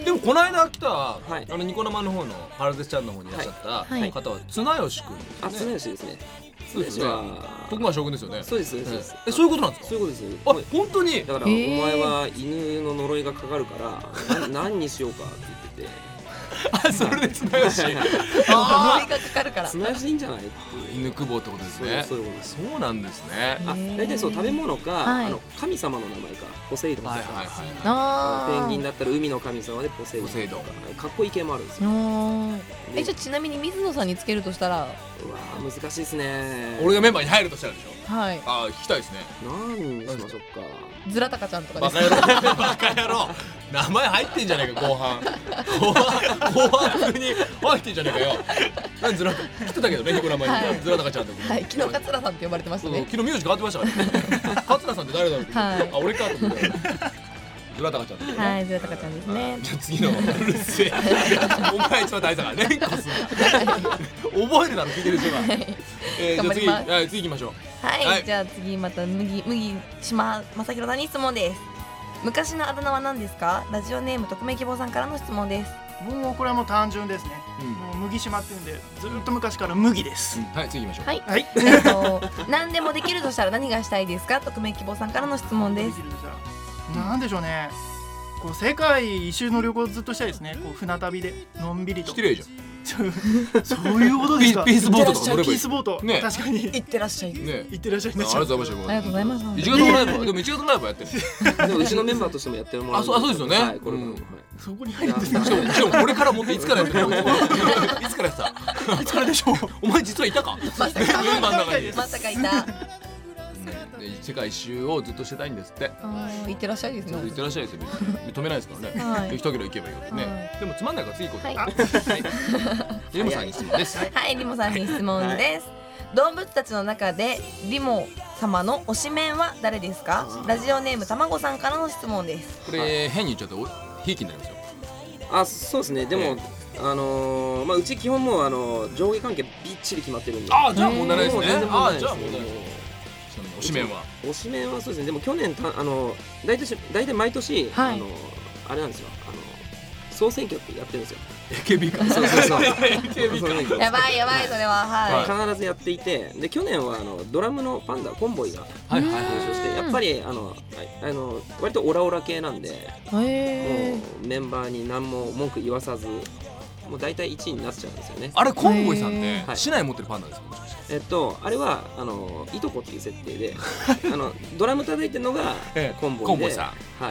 でもこの間来た、 はい、 あのニコ生の方のパラデスちゃんの方にいらっしゃった方は綱吉くんですね。 あ、綱吉ですね。 そうですね。徳川将軍ですよね。 そうですそうです。 え、そういうことなんですか。 そういうことです。 あ、本当に。 だからお前は犬の呪いがかかるから何にしようかって言ってて。 あ、それで綱吉。 呪いがかかるから。 綱吉でいいんじゃない？ 犬久保ってことですね。 そういうことです。 そうなんですね。 あ、大体そう食べ物かあの神様の名前かポセイドンとか。ペンギンだったら海の神様でポセイドン。ポセイドン。かっこいい系もあるんですよ。 え、じゃあちなみに水野さんにつけるとしたら。 うわー、難しいですね。 俺がメンバーに入るとしたらでしょ。 はい。 あ、聞きたいですね。 何にしましょうか。 ずらたかちゃんとかです。 バカ野郎。バカ野郎。名前入ってんじゃないか後半。後半後半普通に入ってんじゃないかよ。何ずらた来てたけどね、ニコ生にずらたかちゃんって。 はい。昨日桂さんって呼ばれてましたね。 昨日名字変わってましたからね。桂さんって誰だろう。あ、俺かと思って。ずらたかちゃん。 はい、ずらたかちゃんですね。 じゃあ次のうるせえ。お前一番大事だから連呼すな。覚えるだろ聞いてる人が。え、じゃあ次、はい、次行きましょう。 はい、じゃあ次また麦麦島正弘さんに質問です。昔のあだ名は何ですか？ラジオネーム匿名希望さんからの質問です。 もうこれはもう単純ですね。もう麦島っていうんでずっと昔から麦です。 はい、次行きましょう。 はい。えっと何でもできるとしたら何がしたいですか？匿名希望さんからの質問です。 なんでしょうね。こう世界一周の旅行ずっとしたいですね。こう船旅でのんびりと。 失礼じゃん。 そういうことですか。 ピースボートとか乗ればいい。 ピースボート。ね、確かに。 行ってらっしゃい。 ね、 行ってらっしゃい。 ありがとうございます。 ありがとうございます。 一月のライブ、でも一月のライブやってる。 でもうちのメンバーとしてもやってるもの。 あ、そう、そうですよね。 はい、これ。 そこに入ってるんですか。 しかもこれからもっていつからやってるの？いつからやった？ いつからでしょう。 お前実はいたか？ まさかメンバーの中に。 まさかいた。 世界一周をずっとしてたいんですって。 行ってらっしゃいですね。 行ってらっしゃいですよ。止めないですからね。行きたければ行けばいいよね。でもつまんないから次行こう。はい。リモさんに質問です。 はい、リモさんに質問です。動物たちの中でリモ様の推しメンは誰ですか？ラジオネームたまごさんからの質問です。 これ変に言っちゃうとひいきになりますよ。 あ、そうですね。でもあのまあうち基本もうあの上下関係びっちり決まってるんで。 あ、じゃあ問題ないですね。あ、じゃあ問題ない。推しメンは推しメンはそうですね。でも去年たあの大体大体毎年、はい、あのあれなんですよ。あの総選挙ってやってるんですよ。 エーケービー か。 そうそうそう。エーケービー か。やばいやばいそれは、はい。 必ずやっていて、で去年はあのドラムのパンダコンボイが優勝して、やっぱりあのあの割とオラオラ系なんで、もうメンバーに何も文句言わさず、もう大体いちいになっちゃうんですよね。 あれコンボイさんって市内持ってるパンダですか？ えっと、あれはあのいとこっていう設定であのドラム叩いてるのがコンボイで、 コンボイさん、 はい、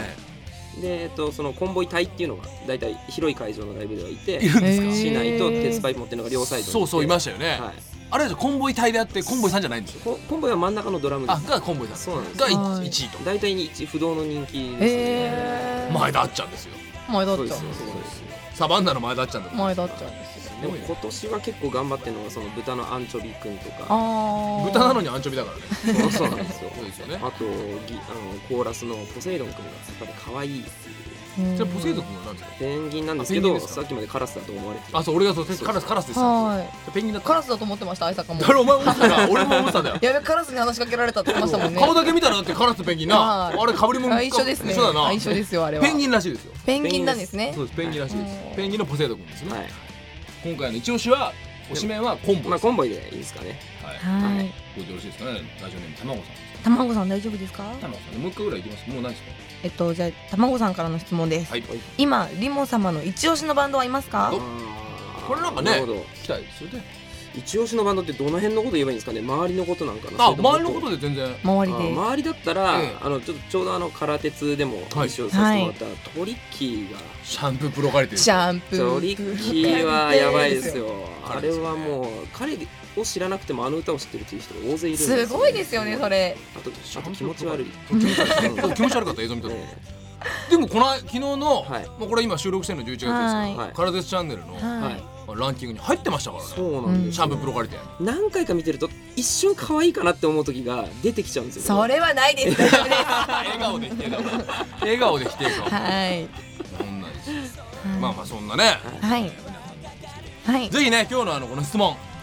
で、えっと、そのコンボイ隊っていうのが大体広い会場のライブではいて、 いるんですか？ 市内と鉄パイプ持ってるのが両サイドにいて、 そうそういましたよね、はい、あれはコンボイ隊であってコンボイさんじゃないんですよ。 コンボイは真ん中のドラムです。 あ、がコンボイさん。 そうなんです。 がいちいと大体いち不動の人気ですね。 前田あっちゃんですよ。 前田あっちゃんサバンナの前田あっちゃんだ。 前田あっちゃんですよ。 でも今年は結構頑張ってるのがその豚のアンチョビくんとか。 あ、 豚なのにアンチョビだからね。そうなんですよ。 そうですよね。 あとギあのコーラスのポセイドンくんがやっぱり可愛いっていう。 じゃあポセイドンくんは何ですか？ ペンギンなんですけど、さっきまでカラスだと思われてる。 あ、そう、俺がそうカラスカラスです。ペンギンだった。 カラスだと思ってました。あいさかも。 だからお前思ったら俺も思ったんだよ。 やべ、カラスに話しかけられたって言ってましたもんね。 顔だけ見たらだってカラスとペンギンな。あれ被り物一緒ですね。 一緒だな。 一緒ですよあれは。 ペンギンらしいですよ。 ペンギンなんですね。 そうです、ペンギンらしいです。ペンギンのポセイドンくんですね。今回の一押しは推しメンはコンボイ。 まあコンボイでいいですかね。 はい。 これでよろしいですかね。ラジオネームたまごさん。 たまごさん大丈夫ですか？ たまごさんもう一回ぐらいいきます。もうないですか？ えっとじゃあたまごさんからの質問です。今リモ様の一押しのバンドはいますか？ これなんかね聞きたいですよね。 一押しのバンドってどの辺のこと言えばいいんですかね。周りのことなんかな。 あ、周りのことで全然。 周りで。 周りだったら、あのちょっとちょうどあの空鉄でも一緒させてもらったトリッキーがシャンプープロ借りてる。 シャンプー。 トリッキーはやばいですよ。あれはもう彼を知らなくてもあの歌を知ってるっていう人が大勢いるんですよ。 すごいですよねそれ。 あとあと気持ち悪い。 気持ち悪かった映像見たの。でもこの昨日のもうこれ今収録してるのじゅういちがつですけど、カラデスチャンネルのランキングに入ってましたからね。 そうなんです。 シャンプープロ借りて何回か見てると一瞬可愛いかなって思う時が出てきちゃうんですよ。 それはないです。大丈夫です。 笑顔で否定だ。笑顔で否定か。 はい。 そんなまあまあそんなね。 はい。はい。 ぜひね今日のあのこの質問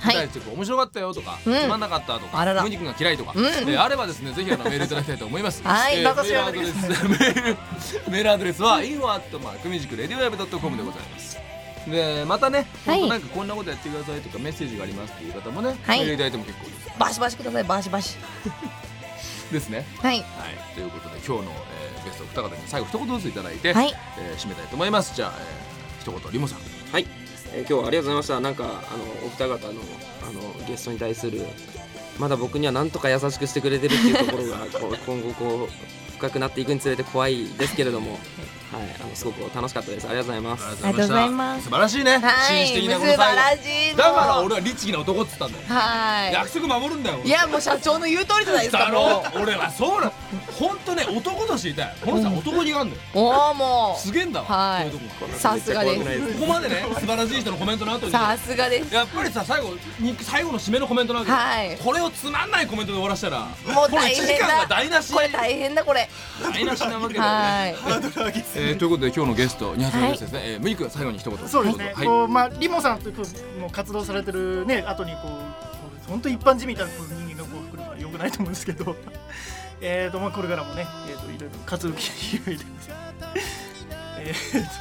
に対してこう面白かったよとか、 うんつまんなかったとか、 あららムニ君が嫌いとか、 うんえーあればですねぜひあのメールいただきたいと思います。 はいえー任せよメールアドレスメールメールアドレスは インフォ アットマークミュージックレディオウェブドットコム でございます。でまたね、 はい本当なんかこんなことやってくださいとかメッセージがありますっていう方もね、 はいメールいただいても結構ですバシバシください、バシバシ。 ですね。 はいはい、ということで今日の、えーゲストお二方に最後一言ずついただいて、 はいえー締めたいと思います。じゃあ、えー、一言リモさん。 はい、えー今日はありがとうございました。なんかあのお二方のあのゲストに対するまだ僕にはなんとか優しくしてくれてるっていうところがこう今後こう深くなっていくにつれて怖いですけれども、はい、あのすごく楽しかったです。ありがとうございます。 ありがとうございます素晴らしいね。 はい紳士的な素この最後晴らしいのだから俺は律儀な男っつったんだよ。 は約束守るんだよ。 いいやもう社長の言う通りじゃないですか。 だろう。俺はそうな。本当ね男としていたい。この人は男気があるんだよ。 おおもすげえんだわ。 はいそういうとこがさすがですここまでね素晴らしい人のコメントの後に。 さすがです。 やっぱりさ最後に最後の締めのコメントなんだけど、 はいこれをつまんないコメントで終わらしたらもうこの大いちじかんが変だ台無しこれ大変だこれ。 台無しなわけだよはね。 いえーということで今日のゲストにはつめゲストですね。えームイク最後に一言。 そうですね、 はい。 こうまあ、リモさんというもう活動されてるね後にこう本当一般人みたいなこう人間がこう来るのはよくないと思うんですけどえーとまあこれからもね、えー、といろいろ活動広いでえ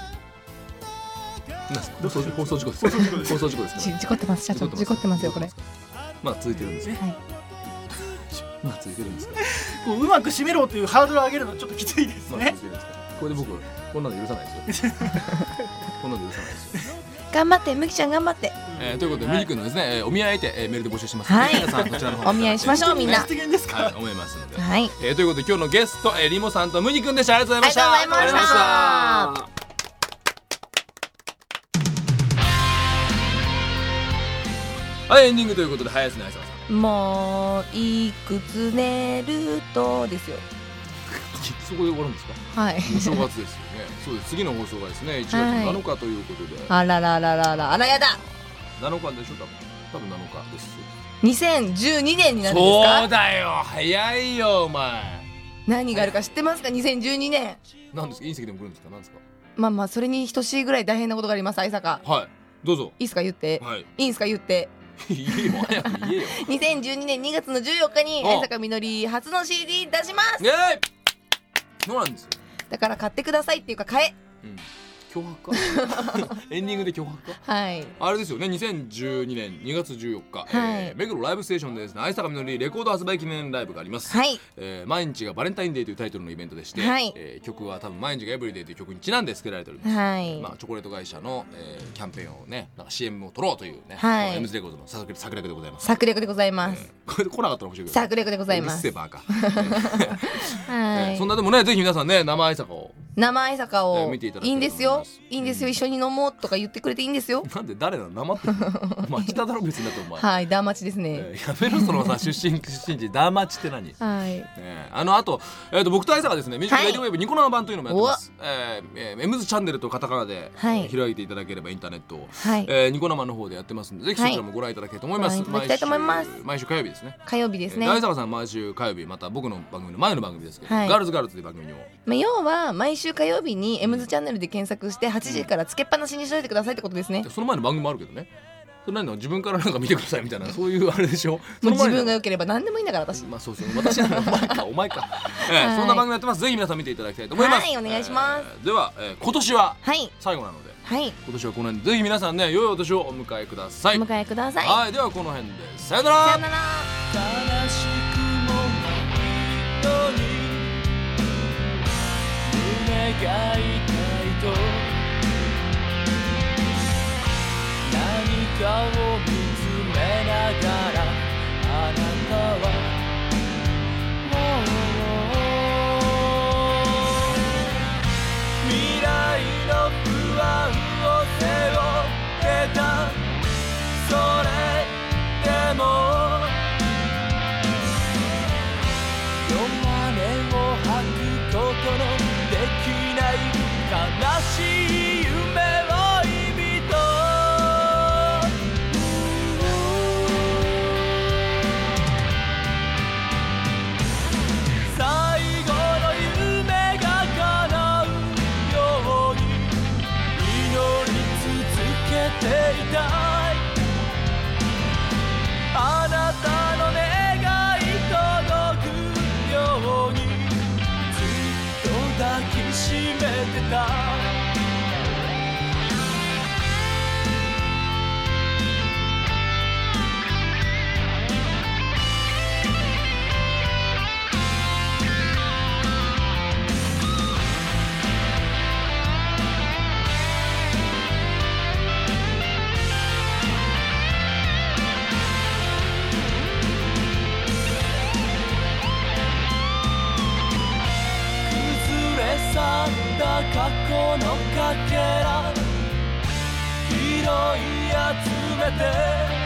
なんですか放送放送事故です。 放送事故です放送事故ですか。 ち事故ってます社長事故ってますよこれ。 まあ続いてるんですね。 はいまあ続いてるんですか。 ーこううまく締めろというハードルを上げるのはちょっときついですねまあ続いてるんですか。これで僕こんなの許さないですよ。こんなの許さないですよ。 頑張ってむきちゃん頑張って。 えーということでミリ君のですねえーお見合い相手えーメールで募集します。 はい皆さんこちらの方お見合いしましょうみんな。 出現ですか、 はい思いますので。 はいえーということで今日のゲストえーリモさんとムニ君でした。ありがとうございました。 ありがとうございましたはいエンディングということで早いですね相沢さん。 もういくつ寝るとですよ。 そこで終わるんですか。 はいお正月ですよね。そうです。次の放送がですねいちがつなのかということで。 あらららららあらやだ。 なのかでしょ多分。多分なのかです。 にせんじゅうにねんになるんですか。 そうだよ早いよお前。 何があるか知ってますか。にせんじゅうにねん。 なんですか隕石でも来るんですか。なんですか。 まあまあそれに等しいぐらい大変なことがあります相坂。 はいどうぞ。 いいっすか言って。 はい。 いいんすか言って。 言えよ早く言えよ。 にせんじゅうにねんにがつのじゅうよっかにお相坂みのり初の シーディー 出します。 イエーイ。そうなんですよ。 だから買ってくださいっていうか買え。 うん。脅迫か。エンディングで脅迫か。 はいあれですよねにせんじゅうにねんにがつじゅうよっか、 はいえー目黒ライブステーションでですね相坂みのりレコード発売記念ライブがあります、 はいえー毎日がバレンタインデーというタイトルのイベントでして、 はいえー曲は多分毎日がエブリデイという曲にちなんで作られております、 はいまあ、チョコレート会社の、えーキャンペーンをねなんか シーエム を撮ろうというね、 はいこのエムズレコードの策略策略でございます、 策略でございます。 えーこれで来なかったら面白いけど策略でございますうるせえバカ、 はえーいそんなでもねぜひ皆さんね生相坂を生相坂えーを見ていただきたいいいんですよと思いますいいんですよ一緒に飲もうとか言ってくれていいんですよ。 なんで誰なの生ってまあ北だろ別にだってお前、 はいダーマチですね。 えーやめろそのさ出身出身地ダーマチって何、 はいえーあのあと,、えー、と僕と相坂ですねミュージックレディオウェブニコ生版というのもやってます、えーえー、エムズチャンネルとカタカナで、 はいえー開いていただければインターネットを、 はいえーニコ生の方でやってますのでぜひそちらもご覧いただければと思います、 はいご覧いただきたいと思います毎週毎週火曜日ですね火曜日ですね。 えー相坂さん毎週火曜日また僕の番組の前の番組ですけど、 はいガールズガールズという番組にもまあ要は毎週火曜日にエムズチャンネルで検索してはちじからつけっぱなしにしといてくださいってことですね。 その前の番組もあるけどねそれ何の自分からなんか見てくださいみたいなそういうあれでしょもう自分がが良ければ何でもいいんだから私。 まあそうそう私なのお前かお前か、えーはいそんな番組やってますぜひ皆さん見ていただきたいと思いますはいお願いしますえーでは、えー今年ははい最後なのではい今年はこの辺でぜひ皆さんね良いお年をお迎えくださいお迎えください。 はいではこの辺でさよならさよなら。 悲しくもないのに胸が痛いと何かを見つめながらあなたはもう未来の不安を背負ってたそれでも弱音を吐くことのできない悲しい夢追い人過去のかけら拾い集めて